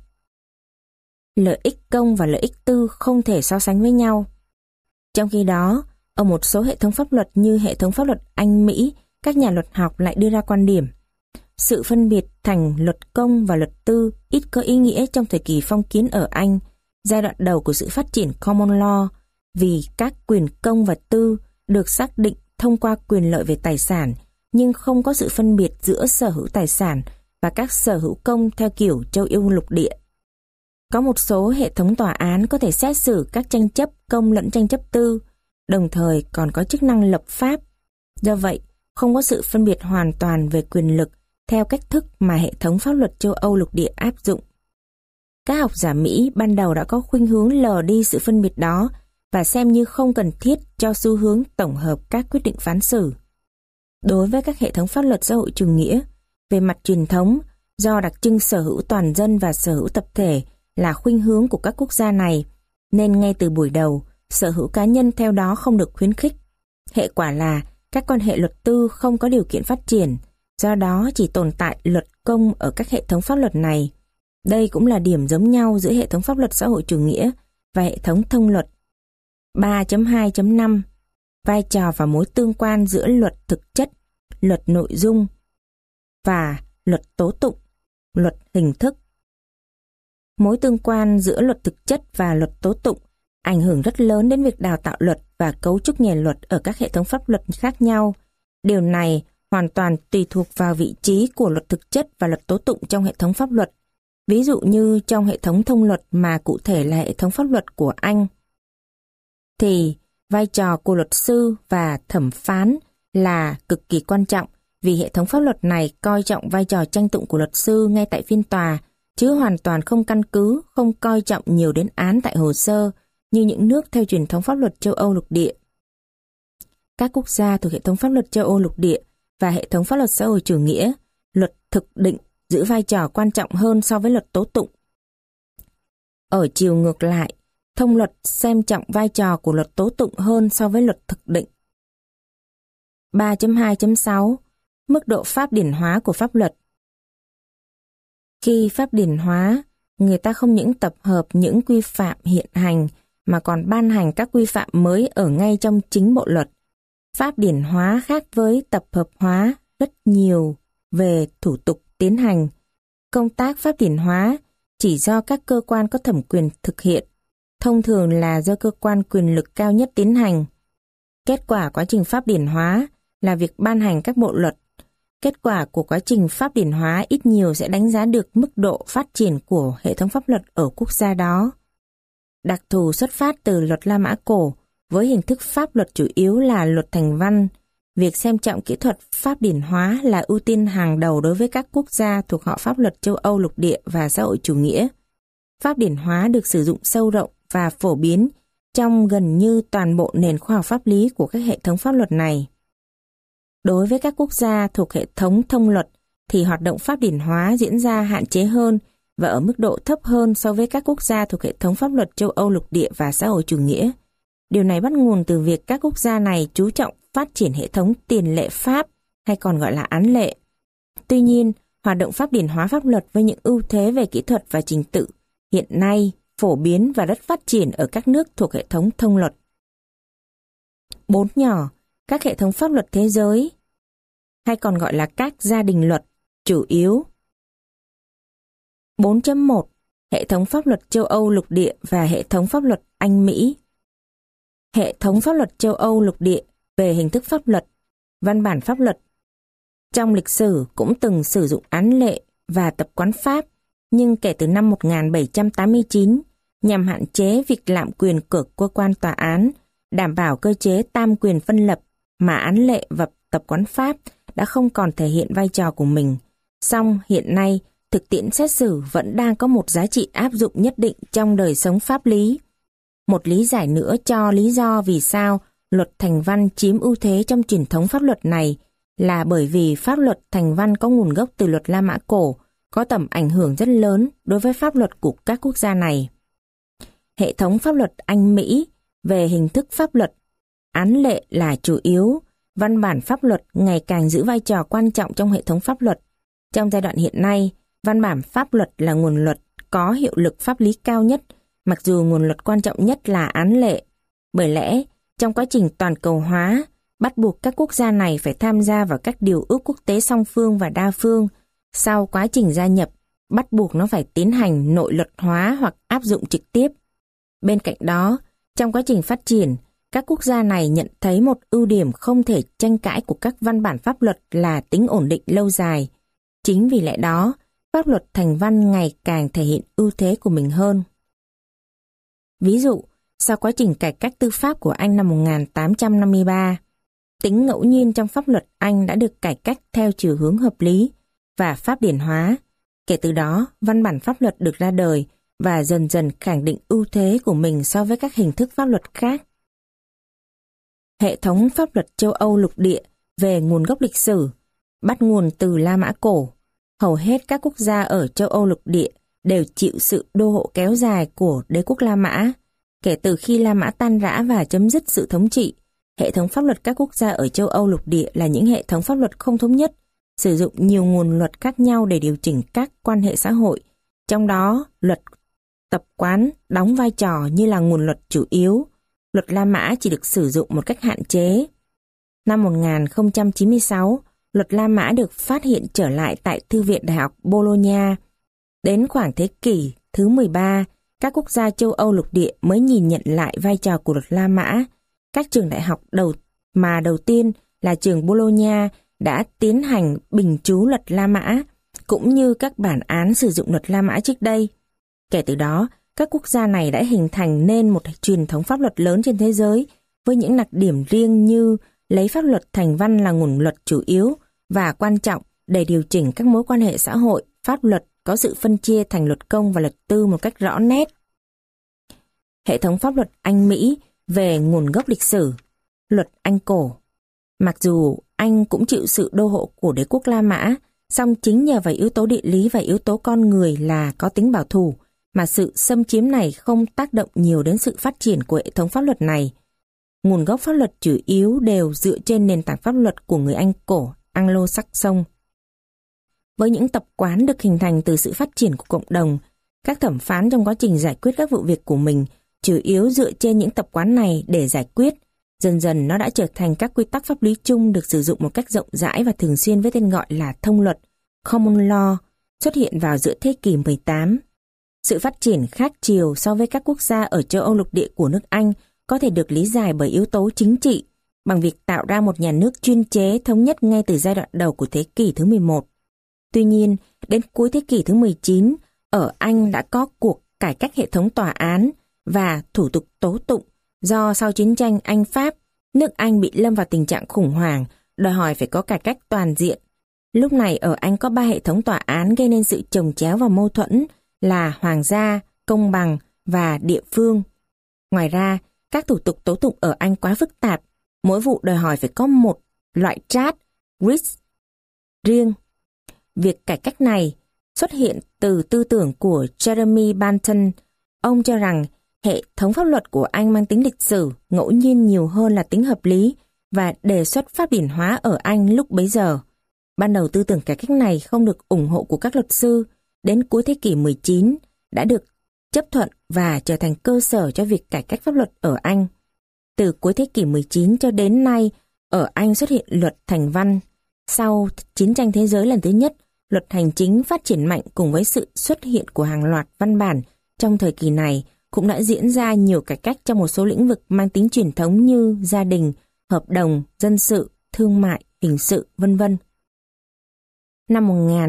Lợi ích công và lợi ích tư không thể so sánh với nhau. Trong khi đó, ở một số hệ thống pháp luật như hệ thống pháp luật Anh-Mỹ, các nhà luật học lại đưa ra quan điểm sự phân biệt thành luật công và luật tư ít có ý nghĩa trong thời kỳ phong kiến ở Anh, giai đoạn đầu của sự phát triển common law, vì các quyền công và tư được xác định thông qua quyền lợi về tài sản, nhưng không có sự phân biệt giữa sở hữu tài sản và các sở hữu công theo kiểu châu Âu lục địa. Có một số hệ thống tòa án có thể xét xử các tranh chấp công lẫn tranh chấp tư, đồng thời còn có chức năng lập pháp. Do vậy, không có sự phân biệt hoàn toàn về quyền lực theo cách thức mà hệ thống pháp luật châu Âu lục địa áp dụng. Các học giả Mỹ ban đầu đã có khuynh hướng lờ đi sự phân biệt đó và xem như không cần thiết cho xu hướng tổng hợp các quyết định phán xử. Đối với các hệ thống pháp luật xã hội chủ nghĩa, về mặt truyền thống, do đặc trưng sở hữu toàn dân và sở hữu tập thể là khuynh hướng của các quốc gia này, nên ngay từ buổi đầu, sở hữu cá nhân theo đó không được khuyến khích. Hệ quả là các quan hệ luật tư không có điều kiện phát triển, do đó chỉ tồn tại luật công ở các hệ thống pháp luật này. Đây cũng là điểm giống nhau giữa hệ thống pháp luật xã hội chủ nghĩa và hệ thống thông luật. 3.2.5 Vai trò và mối tương quan giữa luật thực chất, luật nội dung và luật tố tụng, luật hình thức. Mối tương quan giữa luật thực chất và luật tố tụng ảnh hưởng rất lớn đến việc đào tạo luật và cấu trúc nghề luật ở các hệ thống pháp luật khác nhau. Điều này hoàn toàn tùy thuộc vào vị trí của luật thực chất và luật tố tụng trong hệ thống pháp luật. Ví dụ như trong hệ thống thông luật mà cụ thể là hệ thống pháp luật của Anh, thì vai trò của luật sư và thẩm phán là cực kỳ quan trọng vì hệ thống pháp luật này coi trọng vai trò tranh tụng của luật sư ngay tại phiên tòa, chứ hoàn toàn không căn cứ, không coi trọng nhiều đến án tại hồ sơ như những nước theo truyền thống pháp luật châu Âu lục địa. Các quốc gia thuộc hệ thống pháp luật châu Âu lục địa và hệ thống pháp luật xã hội chủ nghĩa, luật thực định giữ vai trò quan trọng hơn so với luật tố tụng. Ở chiều ngược lại, thông luật xem trọng vai trò của luật tố tụng hơn so với luật thực định. 3.2.6 Mức độ pháp điển hóa của pháp luật. Khi pháp điển hóa, người ta không những tập hợp những quy phạm hiện hành mà còn ban hành các quy phạm mới ở ngay trong chính bộ luật. Pháp điển hóa khác với tập hợp hóa rất nhiều về thủ tục tiến hành. Công tác pháp điển hóa chỉ do các cơ quan có thẩm quyền thực hiện, thông thường là do cơ quan quyền lực cao nhất tiến hành. Kết quả quá trình pháp điển hóa là việc ban hành các bộ luật. Kết quả của quá trình pháp điển hóa ít nhiều sẽ đánh giá được mức độ phát triển của hệ thống pháp luật ở quốc gia đó. Đặc thù xuất phát từ luật La Mã cổ, với hình thức pháp luật chủ yếu là luật thành văn, việc xem trọng kỹ thuật pháp điển hóa là ưu tiên hàng đầu đối với các quốc gia thuộc họ pháp luật châu Âu lục địa và xã hội chủ nghĩa. Pháp điển hóa được sử dụng sâu rộng và phổ biến trong gần như toàn bộ nền khoa học pháp lý của các hệ thống pháp luật này. Đối với các quốc gia thuộc hệ thống thông luật thì hoạt động pháp điển hóa diễn ra hạn chế hơn và ở mức độ thấp hơn so với các quốc gia thuộc hệ thống pháp luật châu Âu lục địa và xã hội chủ nghĩa. Điều này bắt nguồn từ việc các quốc gia này chú trọng phát triển hệ thống tiền lệ pháp hay còn gọi là án lệ. Tuy nhiên, hoạt động pháp điển hóa pháp luật với những ưu thế về kỹ thuật và trình tự hiện nay phổ biến và rất phát triển ở các nước thuộc hệ thống thông luật. 4 nhỏ, các hệ thống pháp luật thế giới hay còn gọi là các gia đình luật chủ yếu. 4.1 Hệ thống pháp luật châu Âu lục địa và hệ thống pháp luật Anh-Mỹ. Hệ thống pháp luật châu Âu lục địa về hình thức pháp luật, văn bản pháp luật. Trong lịch sử cũng từng sử dụng án lệ và tập quán pháp, nhưng kể từ năm 1789, nhằm hạn chế việc lạm quyền của cơ quan tòa án, đảm bảo cơ chế tam quyền phân lập mà án lệ và tập quán pháp đã không còn thể hiện vai trò của mình. Song hiện nay, thực tiễn xét xử vẫn đang có một giá trị áp dụng nhất định trong đời sống pháp lý. Một lý giải nữa cho lý do vì sao luật thành văn chiếm ưu thế trong truyền thống pháp luật này là bởi vì pháp luật thành văn có nguồn gốc từ luật La Mã cổ, có tầm ảnh hưởng rất lớn đối với pháp luật của các quốc gia này. Hệ thống pháp luật Anh-Mỹ về hình thức pháp luật, án lệ là chủ yếu, văn bản pháp luật ngày càng giữ vai trò quan trọng trong hệ thống pháp luật. Trong giai đoạn hiện nay, văn bản pháp luật là nguồn luật có hiệu lực pháp lý cao nhất, mặc dù nguồn luật quan trọng nhất là án lệ. Bởi lẽ, trong quá trình toàn cầu hóa, bắt buộc các quốc gia này phải tham gia vào các điều ước quốc tế song phương và đa phương. Sau quá trình gia nhập, bắt buộc nó phải tiến hành nội luật hóa hoặc áp dụng trực tiếp. Bên cạnh đó, trong quá trình phát triển, các quốc gia này nhận thấy một ưu điểm không thể tranh cãi của các văn bản pháp luật là tính ổn định lâu dài. Chính vì lẽ đó, pháp luật thành văn ngày càng thể hiện ưu thế của mình hơn. Ví dụ, sau quá trình cải cách tư pháp của Anh năm 1853, tính ngẫu nhiên trong pháp luật Anh đã được cải cách theo chiều hướng hợp lý và pháp điển hóa. Kể từ đó, văn bản pháp luật được ra đời và dần dần khẳng định ưu thế của mình so với các hình thức pháp luật khác. Hệ thống pháp luật châu Âu lục địa về nguồn gốc lịch sử bắt nguồn từ La Mã cổ. Hầu hết các quốc gia ở châu Âu lục địa đều chịu sự đô hộ kéo dài của đế quốc La Mã. Kể từ khi La Mã tan rã và chấm dứt sự thống trị, hệ thống pháp luật các quốc gia ở châu Âu lục địa là những hệ thống pháp luật không thống nhất, sử dụng nhiều nguồn luật khác nhau để điều chỉnh các quan hệ xã hội. Trong đó, luật tập quán đóng vai trò như là nguồn luật chủ yếu. Luật La Mã chỉ được sử dụng một cách hạn chế. Năm 1096, luật La Mã được phát hiện trở lại tại Thư viện Đại học Bologna. Đến khoảng thế kỷ thứ 13, các quốc gia châu Âu lục địa mới nhìn nhận lại vai trò của luật La Mã. Các trường đại học đầu tiên là trường Bologna đã tiến hành bình chú luật La Mã, cũng như các bản án sử dụng luật La Mã trước đây. Kể từ đó, các quốc gia này đã hình thành nên một truyền thống pháp luật lớn trên thế giới với những đặc điểm riêng như lấy pháp luật thành văn là nguồn luật chủ yếu và quan trọng để điều chỉnh các mối quan hệ xã hội. Pháp luật có sự phân chia thành luật công và luật tư một cách rõ nét. Hệ thống pháp luật Anh-Mỹ về nguồn gốc lịch sử, luật Anh cổ. Mặc dù Anh cũng chịu sự đô hộ của đế quốc La Mã, song chính nhờ vào yếu tố địa lý và yếu tố con người là có tính bảo thủ, mà sự xâm chiếm này không tác động nhiều đến sự phát triển của hệ thống pháp luật này. Nguồn gốc pháp luật chủ yếu đều dựa trên nền tảng pháp luật của người Anh cổ, Anglo-Saxon. Với những tập quán được hình thành từ sự phát triển của cộng đồng, các thẩm phán trong quá trình giải quyết các vụ việc của mình chủ yếu dựa trên những tập quán này để giải quyết. Dần dần nó đã trở thành các quy tắc pháp lý chung được sử dụng một cách rộng rãi và thường xuyên với tên gọi là thông luật, common law, xuất hiện vào giữa thế kỷ 18. Sự phát triển khác chiều so với các quốc gia ở châu Âu lục địa của nước Anh có thể được lý giải bởi yếu tố chính trị, bằng việc tạo ra một nhà nước chuyên chế thống nhất ngay từ giai đoạn đầu của thế kỷ thứ 11. Tuy nhiên, đến cuối thế kỷ thứ 19, ở Anh đã có cuộc cải cách hệ thống tòa án và thủ tục tố tụng do sau chiến tranh Anh-Pháp, nước Anh bị lâm vào tình trạng khủng hoảng, đòi hỏi phải có cải cách toàn diện. Lúc này ở Anh có 3 hệ thống tòa án gây nên sự chồng chéo và mâu thuẫn là hoàng gia, công bằng và địa phương. Ngoài ra, các thủ tục tố tụng ở Anh quá phức tạp, mỗi vụ đòi hỏi phải có một loại charge, writ riêng. Việc cải cách này xuất hiện từ tư tưởng của Jeremy Bentham. Ông cho rằng hệ thống pháp luật của Anh mang tính lịch sử, ngẫu nhiên nhiều hơn là tính hợp lý và đề xuất pháp điển hóa ở Anh lúc bấy giờ. Ban đầu tư tưởng cải cách này không được ủng hộ của các luật sư, đến cuối thế kỷ 19 đã được chấp thuận và trở thành cơ sở cho việc cải cách pháp luật ở Anh. Từ cuối thế kỷ 19 cho đến nay, ở Anh xuất hiện luật thành văn. Sau chiến tranh thế giới lần thứ nhất, luật hành chính phát triển mạnh cùng với sự xuất hiện của hàng loạt văn bản trong thời kỳ này cũng đã diễn ra nhiều cải cách trong một số lĩnh vực mang tính truyền thống như gia đình, hợp đồng, dân sự, thương mại, hình sự, v.v. Năm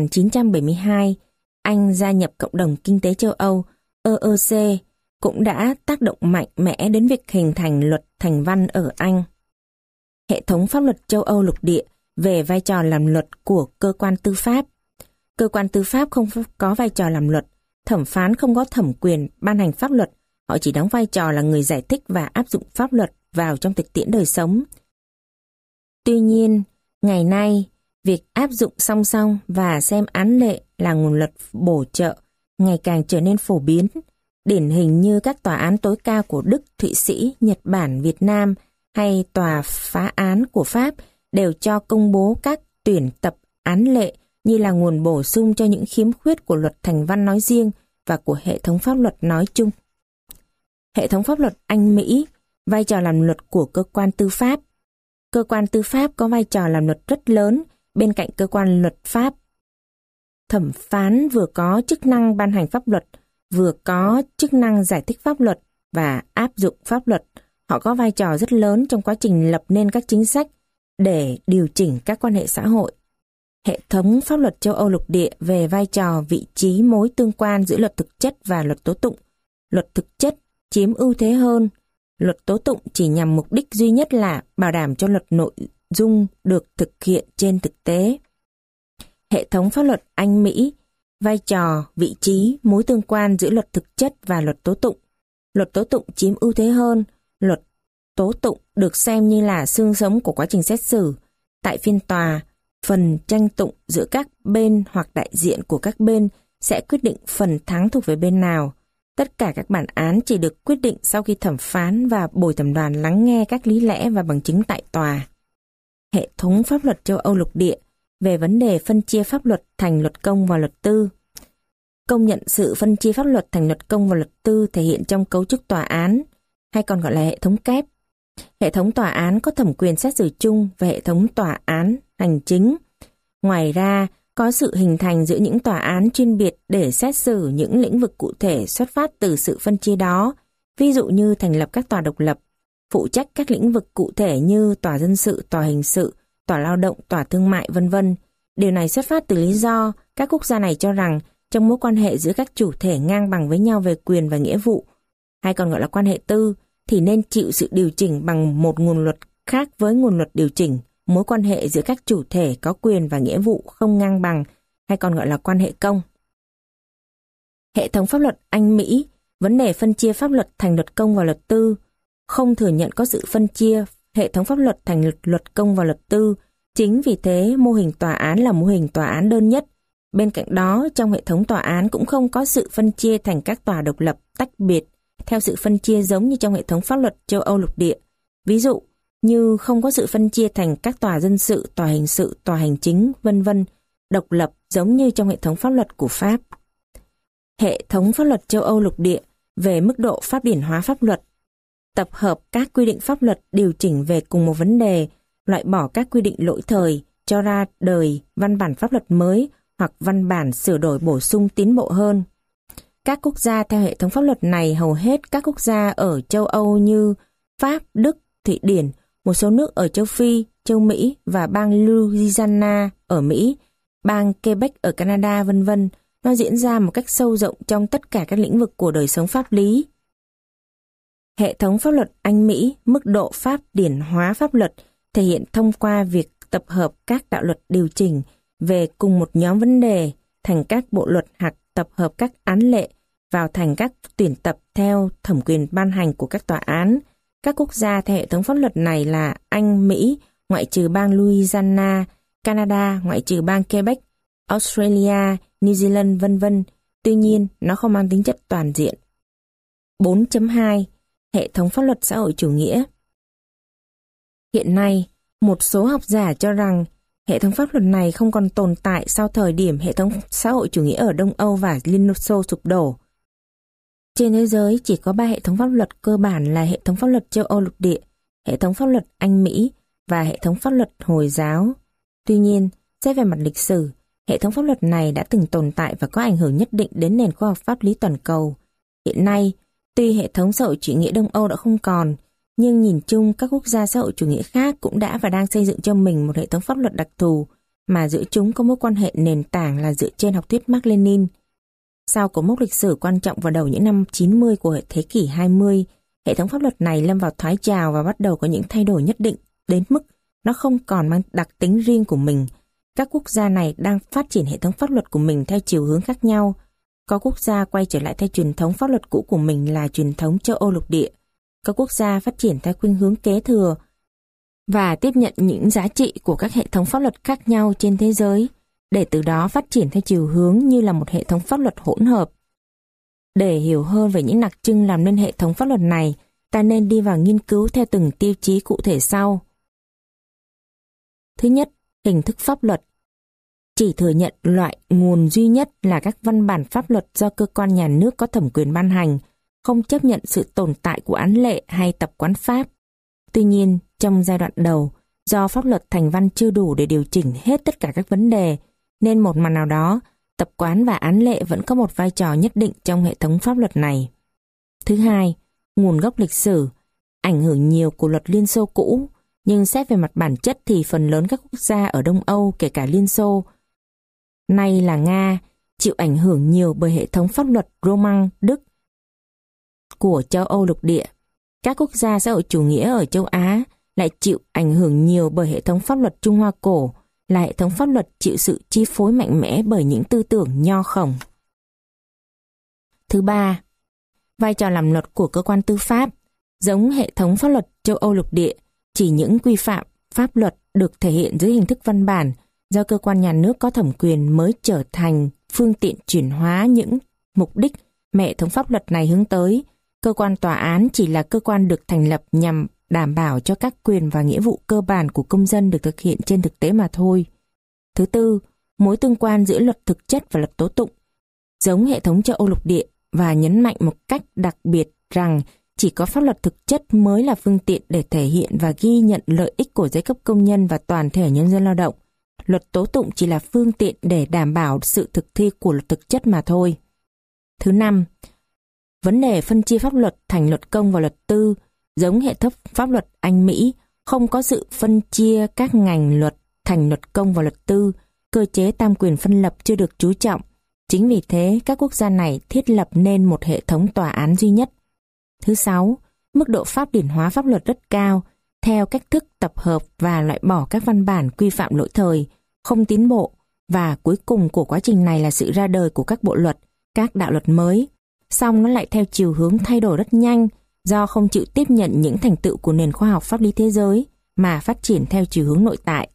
1972, Anh gia nhập Cộng đồng Kinh tế châu Âu, EEC, cũng đã tác động mạnh mẽ đến việc hình thành luật thành văn ở Anh. Hệ thống pháp luật châu Âu lục địa về vai trò làm luật của cơ quan tư pháp. Cơ quan tư pháp không có vai trò làm luật, thẩm phán không có thẩm quyền ban hành pháp luật, họ chỉ đóng vai trò là người giải thích và áp dụng pháp luật vào trong thực tiễn đời sống. Tuy nhiên, ngày nay, việc áp dụng song song và xem án lệ là nguồn luật bổ trợ ngày càng trở nên phổ biến, điển hình như các tòa án tối cao của Đức, Thụy Sĩ, Nhật Bản, Việt Nam hay tòa phá án của Pháp đều cho công bố các tuyển tập án lệ như là nguồn bổ sung cho những khiếm khuyết của luật thành văn nói riêng và của hệ thống pháp luật nói chung. Hệ thống pháp luật Anh-Mỹ, vai trò làm luật của cơ quan tư pháp. Cơ quan tư pháp có vai trò làm luật rất lớn bên cạnh cơ quan luật pháp. Thẩm phán vừa có chức năng ban hành pháp luật, vừa có chức năng giải thích pháp luật và áp dụng pháp luật. Họ có vai trò rất lớn trong quá trình lập nên các chính sách để điều chỉnh các quan hệ xã hội. Hệ thống pháp luật châu Âu lục địa về vai trò, vị trí, mối tương quan giữa luật thực chất và luật tố tụng. Luật thực chất chiếm ưu thế hơn. Luật tố tụng chỉ nhằm mục đích duy nhất là bảo đảm cho luật nội dung được thực hiện trên thực tế. Hệ thống pháp luật Anh-Mỹ, vai trò, vị trí, mối tương quan giữa luật thực chất và luật tố tụng. Luật tố tụng chiếm ưu thế hơn. Luật tố tụng được xem như là xương sống của quá trình xét xử. Tại phiên tòa, phần tranh tụng giữa các bên hoặc đại diện của các bên sẽ quyết định phần thắng thuộc về bên nào. Tất cả các bản án chỉ được quyết định sau khi thẩm phán và bồi thẩm đoàn lắng nghe các lý lẽ và bằng chứng tại tòa. Hệ thống pháp luật châu Âu lục địa về vấn đề phân chia pháp luật thành luật công và luật tư. Công nhận sự phân chia pháp luật thành luật công và luật tư thể hiện trong cấu trúc tòa án, hay còn gọi là hệ thống kép. Hệ thống tòa án có thẩm quyền xét xử chung và hệ thống tòa án hành chính. Ngoài ra, có sự hình thành giữa những tòa án chuyên biệt để xét xử những lĩnh vực cụ thể xuất phát từ sự phân chia đó, ví dụ như thành lập các tòa độc lập, phụ trách các lĩnh vực cụ thể như tòa dân sự, tòa hình sự, tòa lao động, tòa thương mại, v.v. Điều này xuất phát từ lý do các quốc gia này cho rằng trong mối quan hệ giữa các chủ thể ngang bằng với nhau về quyền và nghĩa vụ, hay còn gọi là quan hệ tư, thì nên chịu sự điều chỉnh bằng một nguồn luật khác với nguồn luật điều chỉnh mối quan hệ giữa các chủ thể có quyền và nghĩa vụ không ngang bằng, hay còn gọi là quan hệ công. Hệ thống pháp luật Anh-Mỹ, vấn đề phân chia pháp luật thành luật công và luật tư, không thừa nhận có sự phân chia hệ thống pháp luật thành luật công và luật tư. Chính vì thế, mô hình tòa án là mô hình tòa án đơn nhất. Bên cạnh đó, trong hệ thống tòa án cũng không có sự phân chia thành các tòa độc lập tách biệt, theo sự phân chia giống như trong hệ thống pháp luật châu Âu lục địa. Ví dụ, như không có sự phân chia thành các tòa dân sự, tòa hình sự, tòa hành chính, v.v. độc lập giống như trong hệ thống pháp luật của Pháp. Hệ thống pháp luật châu Âu lục địa về mức độ pháp điển hóa pháp luật. Tập hợp các quy định pháp luật điều chỉnh về cùng một vấn đề, loại bỏ các quy định lỗi thời, cho ra đời văn bản pháp luật mới hoặc văn bản sửa đổi bổ sung tiến bộ hơn. Các quốc gia theo hệ thống pháp luật này, hầu hết các quốc gia ở châu Âu như Pháp, Đức, Thụy Điển một số nước ở châu Phi, châu Mỹ và bang Louisiana ở Mỹ, bang Quebec ở Canada vân vân. Nó diễn ra một cách sâu rộng trong tất cả các lĩnh vực của đời sống pháp lý. Hệ thống pháp luật Anh-Mỹ, mức độ pháp điển hóa pháp luật thể hiện thông qua việc tập hợp các đạo luật điều chỉnh về cùng một nhóm vấn đề thành các bộ luật hoặc tập hợp các án lệ vào thành các tuyển tập theo thẩm quyền ban hành của các tòa án. Các quốc gia theo hệ thống pháp luật này là Anh, Mỹ, ngoại trừ bang Louisiana, Canada, ngoại trừ bang Quebec, Australia, New Zealand vân vân. Tuy nhiên, nó không mang tính chất toàn diện. 4.2 Hệ thống pháp luật xã hội chủ nghĩa. Hiện nay, một số học giả cho rằng hệ thống pháp luật này không còn tồn tại sau thời điểm hệ thống xã hội chủ nghĩa ở Đông Âu và Liên Xô sụp đổ. Trên thế giới chỉ có 3 hệ thống pháp luật cơ bản là hệ thống pháp luật châu Âu lục địa, hệ thống pháp luật Anh-Mỹ và hệ thống pháp luật Hồi giáo. Tuy nhiên, xét về mặt lịch sử, hệ thống pháp luật này đã từng tồn tại và có ảnh hưởng nhất định đến nền khoa học pháp lý toàn cầu. Hiện nay, tuy hệ thống xã hội chủ nghĩa Đông Âu đã không còn, nhưng nhìn chung các quốc gia xã hội chủ nghĩa khác cũng đã và đang xây dựng cho mình một hệ thống pháp luật đặc thù mà giữa chúng có mối quan hệ nền tảng là dựa trên học thuyết Mác Lênin. Sau cột mốc lịch sử quan trọng vào đầu những năm 90 của thế kỷ 20, hệ thống pháp luật này lâm vào thoái trào và bắt đầu có những thay đổi nhất định đến mức nó không còn mang đặc tính riêng của mình. Các quốc gia này đang phát triển hệ thống pháp luật của mình theo chiều hướng khác nhau. Có quốc gia quay trở lại theo truyền thống pháp luật cũ của mình là truyền thống châu Âu lục địa. Các quốc gia phát triển theo khuynh hướng kế thừa và tiếp nhận những giá trị của các hệ thống pháp luật khác nhau trên thế giới, để từ đó phát triển theo chiều hướng như là một hệ thống pháp luật hỗn hợp. Để hiểu hơn về những đặc trưng làm nên hệ thống pháp luật này, ta nên đi vào nghiên cứu theo từng tiêu chí cụ thể sau. Thứ nhất, hình thức pháp luật. Chỉ thừa nhận loại nguồn duy nhất là các văn bản pháp luật do cơ quan nhà nước có thẩm quyền ban hành, không chấp nhận sự tồn tại của án lệ hay tập quán pháp. Tuy nhiên, trong giai đoạn đầu, do pháp luật thành văn chưa đủ để điều chỉnh hết tất cả các vấn đề, nên một mặt nào đó, tập quán và án lệ vẫn có một vai trò nhất định trong hệ thống pháp luật này. Thứ hai, nguồn gốc lịch sử, ảnh hưởng nhiều của luật Liên Xô cũ, nhưng xét về mặt bản chất thì phần lớn các quốc gia ở Đông Âu, kể cả Liên Xô, nay là Nga, chịu ảnh hưởng nhiều bởi hệ thống pháp luật Roman Đức của châu Âu lục địa. Các quốc gia xã hội chủ nghĩa ở châu Á lại chịu ảnh hưởng nhiều bởi hệ thống pháp luật Trung Hoa cổ, là hệ thống pháp luật chịu sự chi phối mạnh mẽ bởi những tư tưởng nho khổng. Thứ ba, vai trò làm luật của cơ quan tư pháp. Giống hệ thống pháp luật châu Âu lục địa, chỉ những quy phạm pháp luật được thể hiện dưới hình thức văn bản do cơ quan nhà nước có thẩm quyền mới trở thành phương tiện chuyển hóa những mục đích mà hệ thống pháp luật này hướng tới. Cơ quan tòa án chỉ là cơ quan được thành lập nhằm đảm bảo cho các quyền và nghĩa vụ cơ bản của công dân được thực hiện trên thực tế mà thôi. Thứ tư, mối tương quan giữa luật thực chất và luật tố tụng. Giống hệ thống châu Âu lục địa và nhấn mạnh một cách đặc biệt rằng chỉ có pháp luật thực chất mới là phương tiện để thể hiện và ghi nhận lợi ích của giai cấp công nhân và toàn thể nhân dân lao động. Luật tố tụng chỉ là phương tiện để đảm bảo sự thực thi của luật thực chất mà thôi. Thứ năm, vấn đề phân chia pháp luật thành luật công và luật tư. Giống hệ thống pháp luật Anh-Mỹ, không có sự phân chia các ngành luật thành luật công và luật tư, cơ chế tam quyền phân lập chưa được chú trọng. Chính vì thế, các quốc gia này thiết lập nên một hệ thống tòa án duy nhất. Thứ sáu, mức độ pháp điển hóa pháp luật rất cao, theo cách thức tập hợp và loại bỏ các văn bản quy phạm lỗi thời, không tiến bộ, và cuối cùng của quá trình này là sự ra đời của các bộ luật, các đạo luật mới. Song nó lại theo chiều hướng thay đổi rất nhanh, do không chịu tiếp nhận những thành tựu của nền khoa học pháp lý thế giới mà phát triển theo chiều hướng nội tại.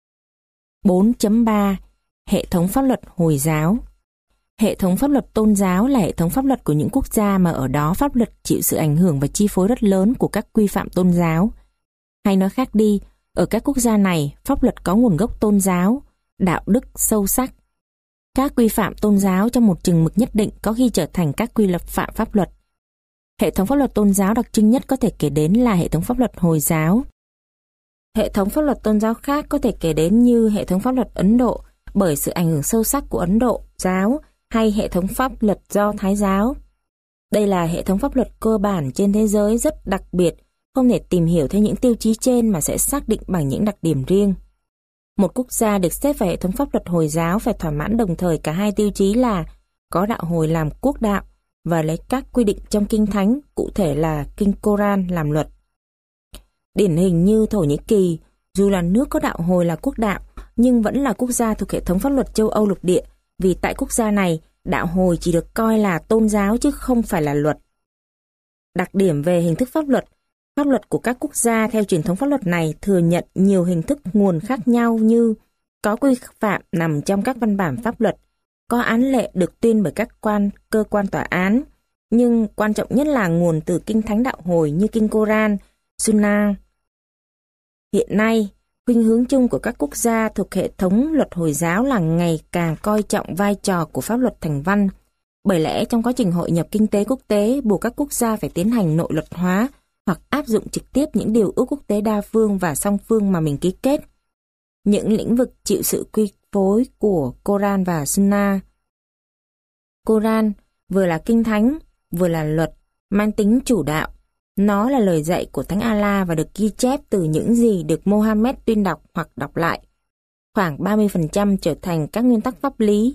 4.3 Hệ thống pháp luật Hồi giáo. Hệ thống pháp luật tôn giáo là hệ thống pháp luật của những quốc gia mà ở đó pháp luật chịu sự ảnh hưởng và chi phối rất lớn của các quy phạm tôn giáo. Hay nói khác đi, ở các quốc gia này, pháp luật có nguồn gốc tôn giáo, đạo đức sâu sắc. Các quy phạm tôn giáo trong một chừng mực nhất định có khi trở thành các quy luật phạm pháp luật. Hệ thống pháp luật tôn giáo đặc trưng nhất có thể kể đến là hệ thống pháp luật Hồi giáo. Hệ thống pháp luật tôn giáo khác có thể kể đến như hệ thống pháp luật Ấn Độ bởi sự ảnh hưởng sâu sắc của Ấn Độ giáo, hay hệ thống pháp luật Do Thái giáo. Đây là hệ thống pháp luật cơ bản trên thế giới rất đặc biệt không thể tìm hiểu theo những tiêu chí trên mà sẽ xác định bằng những đặc điểm riêng. Một quốc gia được xếp vào hệ thống pháp luật Hồi giáo phải thỏa mãn đồng thời cả hai tiêu chí là có đạo Hồi làm quốc đạo và lấy các quy định trong Kinh Thánh, cụ thể là Kinh Koran làm luật. Điển hình như Thổ Nhĩ Kỳ, dù là nước có đạo Hồi là quốc đạo, nhưng vẫn là quốc gia thuộc hệ thống pháp luật châu Âu lục địa, vì tại quốc gia này, đạo Hồi chỉ được coi là tôn giáo chứ không phải là luật. Đặc điểm về hình thức pháp luật của các quốc gia theo truyền thống pháp luật này thừa nhận nhiều hình thức nguồn khác nhau như có quy phạm nằm trong các văn bản pháp luật, có án lệ được tuyên bởi các cơ quan tòa án, nhưng quan trọng nhất là nguồn từ Kinh Thánh đạo Hồi như Kinh Koran, Sunnah. Hiện nay, khuynh hướng chung của các quốc gia thuộc hệ thống luật Hồi giáo là ngày càng coi trọng vai trò của pháp luật thành văn. Bởi lẽ trong quá trình hội nhập kinh tế quốc tế buộc các quốc gia phải tiến hành nội luật hóa hoặc áp dụng trực tiếp những điều ước quốc tế đa phương và song phương mà mình ký kết. Những lĩnh vực chịu sự quy phối của Koran và Sunnah. Koran vừa là kinh thánh, vừa là luật, mang tính chủ đạo. Nó là lời dạy của Thánh Allah và được ghi chép từ những gì được Mohammed tuyên đọc hoặc đọc lại. Khoảng 30% trở thành các nguyên tắc pháp lý.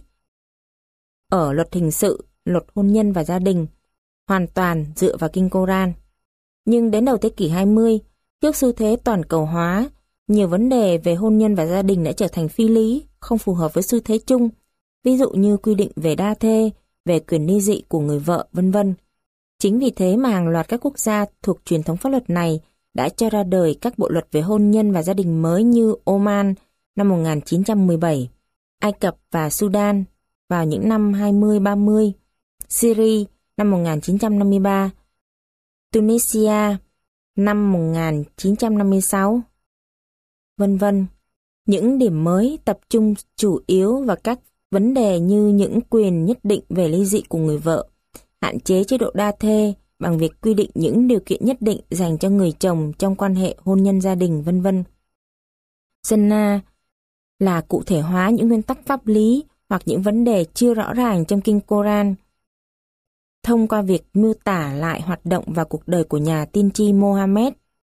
Ở luật hình sự, luật hôn nhân và gia đình, hoàn toàn dựa vào Kinh Koran. Nhưng đến đầu thế kỷ 20, trước xu thế toàn cầu hóa, nhiều vấn đề về hôn nhân và gia đình đã trở thành phi lý, không phù hợp với xu thế chung, ví dụ như quy định về đa thê, về quyền ly dị của người vợ, vân vân. Chính vì thế mà hàng loạt các quốc gia thuộc truyền thống pháp luật này đã cho ra đời các bộ luật về hôn nhân và gia đình mới như Oman năm 1917, Ai Cập và Sudan vào những năm 20-30, Syria năm 1953, Tunisia năm 1956, vân vân. Những điểm mới tập trung chủ yếu vào các vấn đề như những quyền nhất định về ly dị của người vợ, hạn chế chế độ đa thê bằng việc quy định những điều kiện nhất định dành cho người chồng trong quan hệ hôn nhân gia đình, vân vân. Sunnah là cụ thể hóa những nguyên tắc pháp lý hoặc những vấn đề chưa rõ ràng trong Kinh Koran thông qua việc miêu tả lại hoạt động và cuộc đời của nhà tiên tri Mohammed.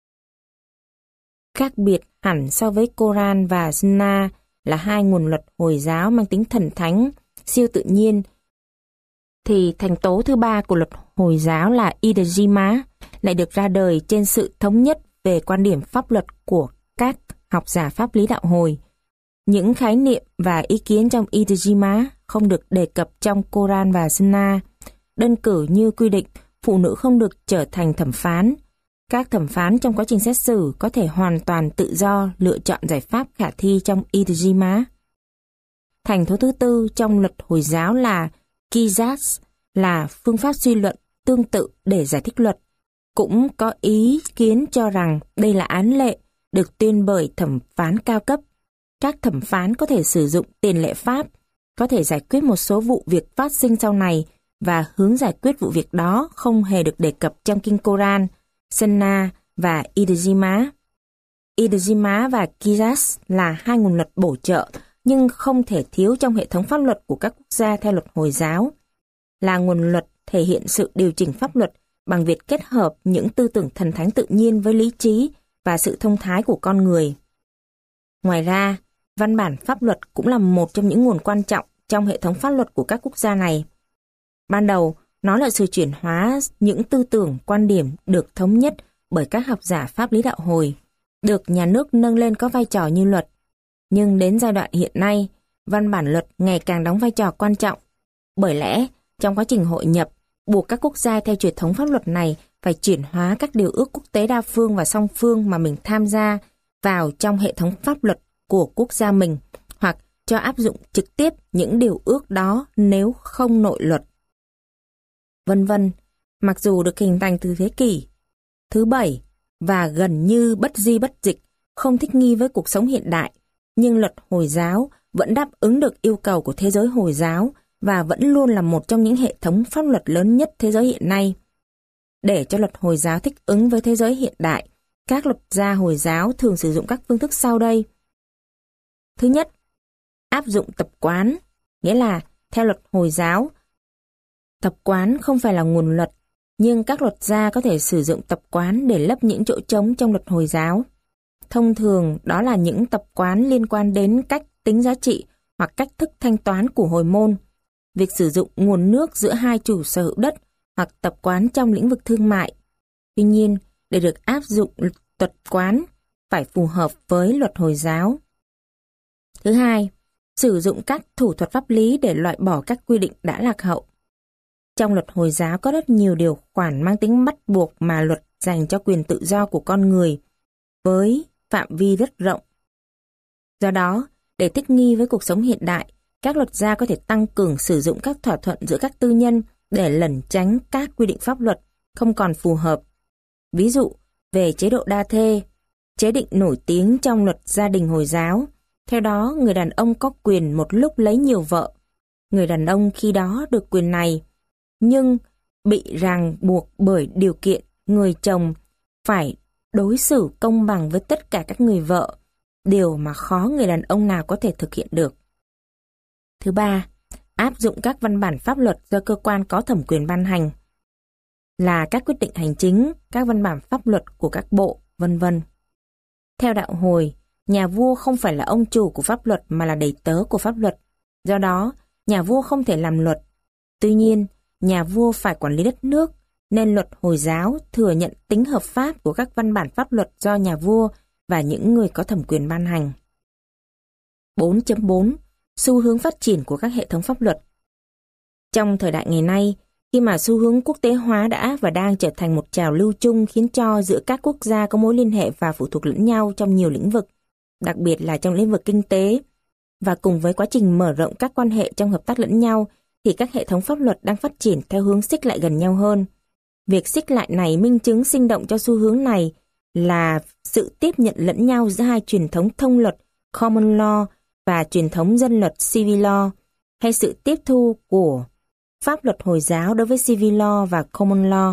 Khác biệt hẳn so với Koran và Sunnah là hai nguồn luật Hồi giáo mang tính thần thánh, siêu tự nhiên, thì thành tố thứ ba của luật Hồi giáo là Ijma lại được ra đời trên sự thống nhất về quan điểm pháp luật của các học giả pháp lý đạo Hồi. Những khái niệm và ý kiến trong Ijma không được đề cập trong Koran và Sunnah, đơn cử như quy định phụ nữ không được trở thành thẩm phán. Các thẩm phán trong quá trình xét xử có thể hoàn toàn tự do lựa chọn giải pháp khả thi trong Ijma. Thành tố thứ tư trong luật Hồi giáo là Qiyas, là phương pháp suy luận tương tự để giải thích luật. Cũng có ý kiến cho rằng đây là án lệ được tuyên bởi thẩm phán cao cấp. Các thẩm phán có thể sử dụng tiền lệ pháp, có thể giải quyết một số vụ việc phát sinh sau này và hướng giải quyết vụ việc đó không hề được đề cập trong Kinh Koran, Sunnah và Ijma. Ijma và Qiyas là hai nguồn luật bổ trợ nhưng không thể thiếu trong hệ thống pháp luật của các quốc gia theo luật Hồi giáo. Là nguồn luật thể hiện sự điều chỉnh pháp luật bằng việc kết hợp những tư tưởng thần thánh tự nhiên với lý trí và sự thông thái của con người. Ngoài ra, văn bản pháp luật cũng là một trong những nguồn quan trọng trong hệ thống pháp luật của các quốc gia này. Ban đầu, nó là sự chuyển hóa những tư tưởng, quan điểm được thống nhất bởi các học giả pháp lý đạo Hồi, được nhà nước nâng lên có vai trò như luật. Nhưng đến giai đoạn hiện nay, văn bản luật ngày càng đóng vai trò quan trọng. Bởi lẽ, trong quá trình hội nhập, buộc các quốc gia theo truyền thống pháp luật này phải chuyển hóa các điều ước quốc tế đa phương và song phương mà mình tham gia vào trong hệ thống pháp luật của quốc gia mình, hoặc cho áp dụng trực tiếp những điều ước đó nếu không nội luật. Vân vân, mặc dù được hình thành từ thế kỷ thứ 7 và gần như bất di bất dịch, không thích nghi với cuộc sống hiện đại, nhưng luật Hồi giáo vẫn đáp ứng được yêu cầu của thế giới Hồi giáo và vẫn luôn là một trong những hệ thống pháp luật lớn nhất thế giới hiện nay. Để cho luật Hồi giáo thích ứng với thế giới hiện đại, các luật gia Hồi giáo thường sử dụng các phương thức sau đây. Thứ nhất, áp dụng tập quán, nghĩa là theo luật Hồi giáo, tập quán không phải là nguồn luật, Nhưng các luật gia có thể sử dụng tập quán để lấp những chỗ trống trong luật Hồi giáo. Thông thường đó là những tập quán liên quan đến cách tính giá trị hoặc cách thức thanh toán của hồi môn, việc sử dụng nguồn nước giữa hai chủ sở hữu đất hoặc tập quán trong lĩnh vực thương mại. Tuy nhiên, để được áp dụng thuật quán phải phù hợp với luật Hồi giáo. Thứ hai, sử dụng các thủ thuật pháp lý để loại bỏ các quy định đã lạc hậu. Trong luật Hồi giáo có rất nhiều điều khoản mang tính bắt buộc mà luật dành cho quyền tự do của con người với phạm vi rất rộng. Do đó, để thích nghi với cuộc sống hiện đại, các luật gia có thể tăng cường sử dụng các thỏa thuận giữa các tư nhân để lẩn tránh các quy định pháp luật không còn phù hợp. Ví dụ, về chế độ đa thê, chế định nổi tiếng trong luật gia đình Hồi giáo. Theo đó, người đàn ông có quyền một lúc lấy nhiều vợ. Người đàn ông khi đó được quyền này, nhưng bị ràng buộc bởi điều kiện người chồng phải đối xử công bằng với tất cả các người vợ, điều mà khó người đàn ông nào có thể thực hiện được. Thứ ba, áp dụng các văn bản pháp luật do cơ quan có thẩm quyền ban hành, là các quyết định hành chính, các văn bản pháp luật của các bộ, vân vân. Theo đạo Hồi, nhà vua không phải là ông chủ của pháp luật mà là đầy tớ của pháp luật. Do đó, nhà vua không thể làm luật. Tuy nhiên, nhà vua phải quản lý đất nước, nên luật Hồi giáo thừa nhận tính hợp pháp của các văn bản pháp luật do nhà vua và những người có thẩm quyền ban hành. 4.4. Xu hướng phát triển của các hệ thống pháp luật. Trong thời đại ngày nay, khi mà xu hướng quốc tế hóa đã và đang trở thành một trào lưu chung khiến cho giữa các quốc gia có mối liên hệ và phụ thuộc lẫn nhau trong nhiều lĩnh vực, đặc biệt là trong lĩnh vực kinh tế, và cùng với quá trình mở rộng các quan hệ trong hợp tác lẫn nhau, thì các hệ thống pháp luật đang phát triển theo hướng xích lại gần nhau hơn. Việc xích lại này minh chứng sinh động cho xu hướng này là sự tiếp nhận lẫn nhau giữa hai truyền thống thông luật common law và truyền thống dân luật civil law, hay sự tiếp thu của pháp luật Hồi giáo đối với civil law và common law.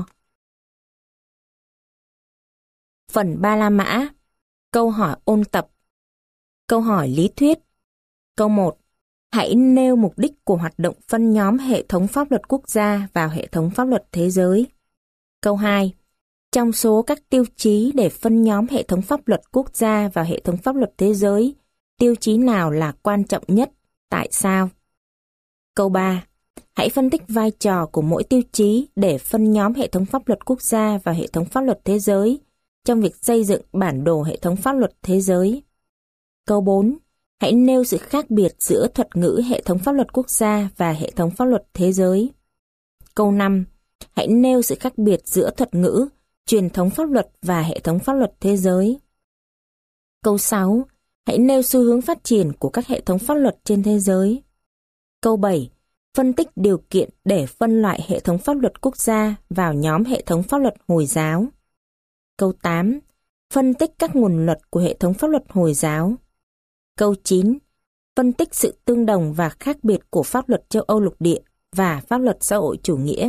Phần Ba La Mã. Câu hỏi ôn tập. Câu hỏi lý thuyết. Câu 1. Hãy nêu mục đích của hoạt động phân nhóm hệ thống pháp luật quốc gia vào hệ thống pháp luật thế giới. Câu 2. Trong số các tiêu chí để phân nhóm hệ thống pháp luật quốc gia vào hệ thống pháp luật thế giới, tiêu chí nào là quan trọng nhất? Tại sao? Câu 3. Hãy phân tích vai trò của mỗi tiêu chí để phân nhóm hệ thống pháp luật quốc gia vào hệ thống pháp luật thế giới trong việc xây dựng bản đồ hệ thống pháp luật thế giới. Câu 4. Hãy nêu sự khác biệt giữa thuật ngữ hệ thống pháp luật quốc gia và hệ thống pháp luật thế giới. Câu 5. Hãy nêu sự khác biệt giữa thuật ngữ, truyền thống pháp luật và hệ thống pháp luật thế giới. Câu 6. Hãy nêu xu hướng phát triển của các hệ thống pháp luật trên thế giới. Câu 7. Phân tích điều kiện để phân loại hệ thống pháp luật quốc gia vào nhóm hệ thống pháp luật Hồi giáo. Câu 8. Phân tích các nguồn luật của hệ thống pháp luật Hồi giáo. Câu 9. Phân tích sự tương đồng và khác biệt của pháp luật châu Âu lục địa và pháp luật xã hội chủ nghĩa.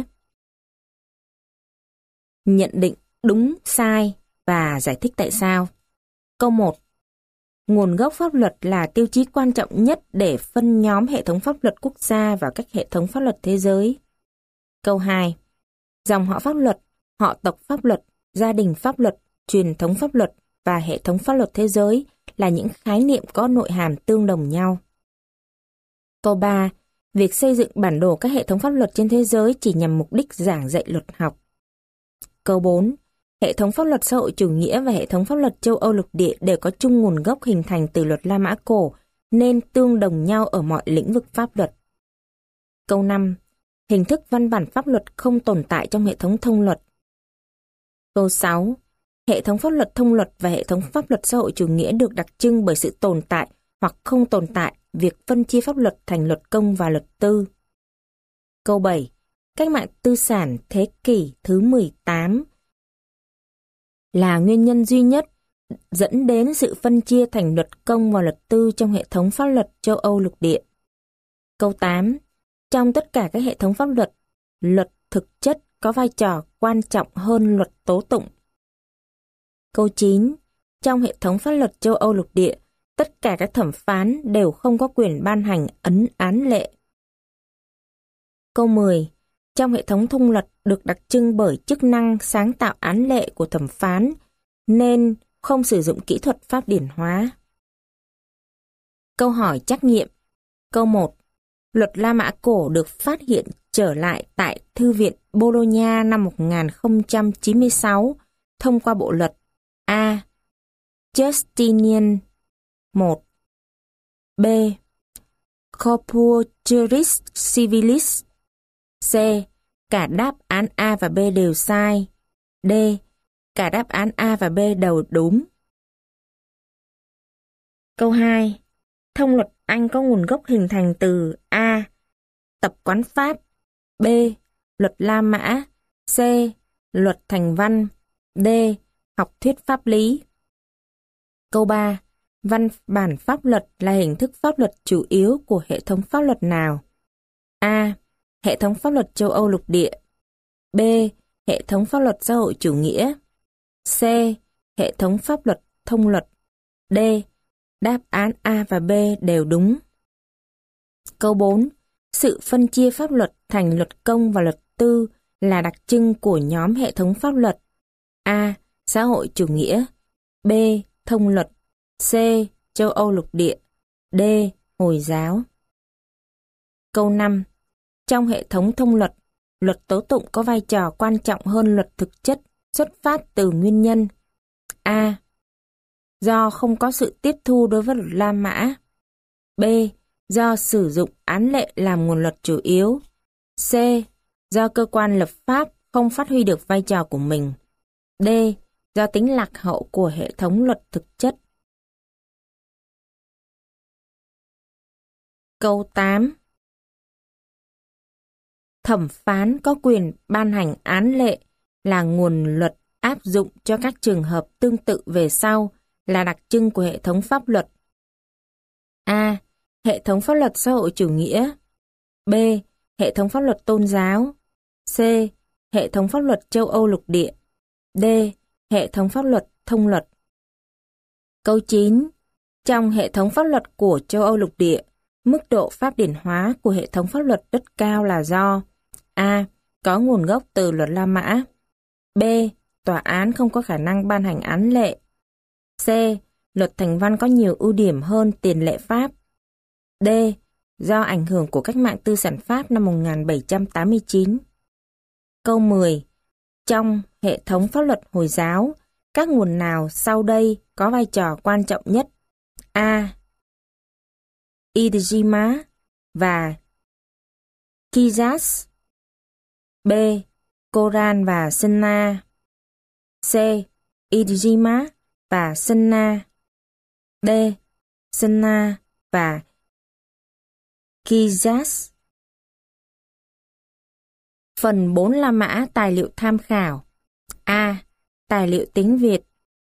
Nhận định đúng, sai và giải thích tại sao. Câu 1. Nguồn gốc pháp luật là tiêu chí quan trọng nhất để phân nhóm hệ thống pháp luật quốc gia vào các hệ thống pháp luật thế giới. Câu 2. Dòng họ pháp luật, họ tộc pháp luật, gia đình pháp luật, truyền thống pháp luật và hệ thống pháp luật thế giới là những khái niệm có nội hàm tương đồng nhau. Câu 3. Việc xây dựng bản đồ các hệ thống pháp luật trên thế giới chỉ nhằm mục đích giảng dạy luật học. Câu 4. Hệ thống pháp luật xã hội chủ nghĩa và hệ thống pháp luật châu Âu lục địa đều có chung nguồn gốc hình thành từ luật La Mã cổ, nên tương đồng nhau ở mọi lĩnh vực pháp luật. Câu 5. Hình thức văn bản pháp luật không tồn tại trong hệ thống thông luật. Câu 6. Hệ thống pháp luật thông luật và hệ thống pháp luật xã hội chủ nghĩa được đặc trưng bởi sự tồn tại hoặc không tồn tại việc phân chia pháp luật thành luật công và luật tư. Câu 7. Cách mạng tư sản thế kỷ thứ 18 là nguyên nhân duy nhất dẫn đến sự phân chia thành luật công và luật tư trong hệ thống pháp luật châu Âu lục địa. Câu 8. Trong tất cả các hệ thống pháp luật, luật thực chất có vai trò quan trọng hơn luật tố tụng. Câu 9. Trong hệ thống pháp luật châu Âu lục địa, tất cả các thẩm phán đều không có quyền ban hành ấn án lệ. Câu 10. trong hệ thống thông luật được đặc trưng bởi chức năng sáng tạo án lệ của thẩm phán, nên không sử dụng kỹ thuật pháp điển hóa. Câu hỏi trắc nghiệm. Câu 1. Luật La Mã cổ được phát hiện trở lại tại Thư viện Bologna năm 1096 thông qua bộ luật A. Justinian 1. B. Corpus Juris Civilis. C. Cả đáp án A và B đều sai. D. Cả đáp án A và B đều đúng. Câu 2. Thông luật Anh có nguồn gốc hình thành từ A. Tập quán Pháp. B. Luật La Mã. C. Luật thành văn. D. Học thuyết pháp lý. Câu 3. Văn bản pháp luật là hình thức pháp luật chủ yếu của hệ thống pháp luật nào? A. Hệ thống pháp luật châu Âu lục địa. B. Hệ thống pháp luật xã hội chủ nghĩa. C. Hệ thống pháp luật thông luật. D. Đáp án A và B đều đúng. Câu 4. Sự phân chia pháp luật thành luật công và luật tư là đặc trưng của nhóm hệ thống pháp luật. A. Xã hội chủ nghĩa. B. Thông luật. C. Châu Âu lục địa. D. Hồi giáo. Câu 5. Trong hệ thống thông luật, luật tố tụng có vai trò quan trọng hơn luật thực chất xuất phát từ nguyên nhân. A. Do không có sự tiếp thu đối với luật La Mã. B. Do sử dụng án lệ làm nguồn luật chủ yếu. C. Do cơ quan lập pháp không phát huy được vai trò của mình. D. Do tính lạc hậu của hệ thống luật thực chất. Câu 8. Thẩm phán có quyền ban hành án lệ là nguồn luật áp dụng cho các trường hợp tương tự về sau là đặc trưng của hệ thống pháp luật. A. Hệ thống pháp luật xã hội chủ nghĩa. B. Hệ thống pháp luật tôn giáo. C. Hệ thống pháp luật châu Âu lục địa. D. Hệ thống pháp luật thông luật. Câu 9. Trong hệ thống pháp luật của châu Âu lục địa, mức độ pháp điển hóa của hệ thống pháp luật rất cao là do A. Có nguồn gốc từ luật La Mã. B. Tòa án không có khả năng ban hành án lệ. C. Luật thành văn có nhiều ưu điểm hơn tiền lệ Pháp. D. Do ảnh hưởng của cách mạng tư sản Pháp năm 1789. Câu 10. Trong hệ thống pháp luật Hồi giáo, các nguồn nào sau đây có vai trò quan trọng nhất? A. Ijma và Qiyas. B. Koran và Sunna. C. Ijma và Sunna. D. Sunna và Qiyas. Phần 4 La Mã tài liệu tham khảo. A. Tài liệu tiếng Việt.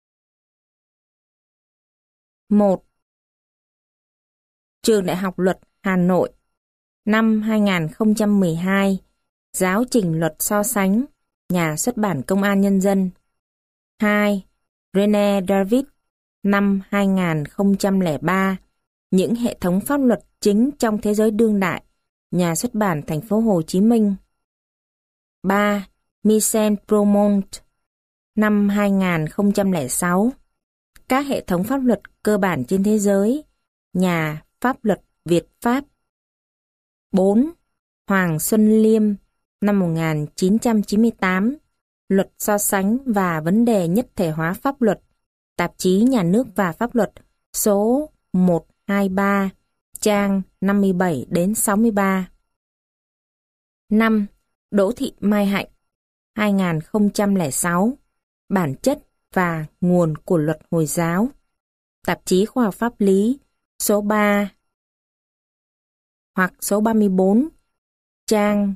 1. Trường Đại học Luật Hà Nội. Năm 2012. Giáo trình luật so sánh. Nhà xuất bản Công an Nhân dân. 2. René David. Năm 2003. Những hệ thống pháp luật chính trong thế giới đương đại. Nhà xuất bản Thành phố Hồ Chí Minh. 3. Michel Promont. Năm 2006. Các hệ thống pháp luật cơ bản trên thế giới. Nhà pháp luật Việt Pháp. 4. Hoàng Xuân Liêm. Năm 1998. Luật so sánh và vấn đề nhất thể hóa pháp luật. Tạp chí Nhà nước và Pháp luật. Số 123. Trang 57 đến 63. 5. Đỗ Thị Mai Hạnh. 2006. Bản chất và nguồn của luật Hồi giáo. Tạp chí Khoa học Pháp lý. Số 3 hoặc số 34. Trang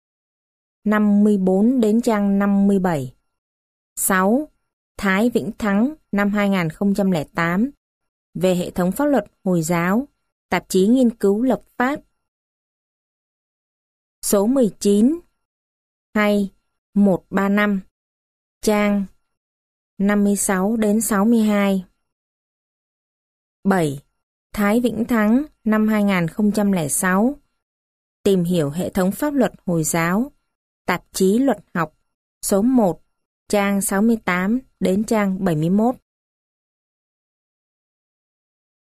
54 đến trang 57. 6. Thái Vĩnh Thắng. Năm 2008. Về hệ thống pháp luật Hồi giáo. Tạp chí Nghiên cứu lập pháp. Số 19 hay 135. Trang 56 đến 62. 7. Thái Vĩnh Thắng. Năm 2006. Tìm hiểu hệ thống pháp luật Hồi giáo. Tạp chí Luật học, số 1, trang 68 đến trang 71.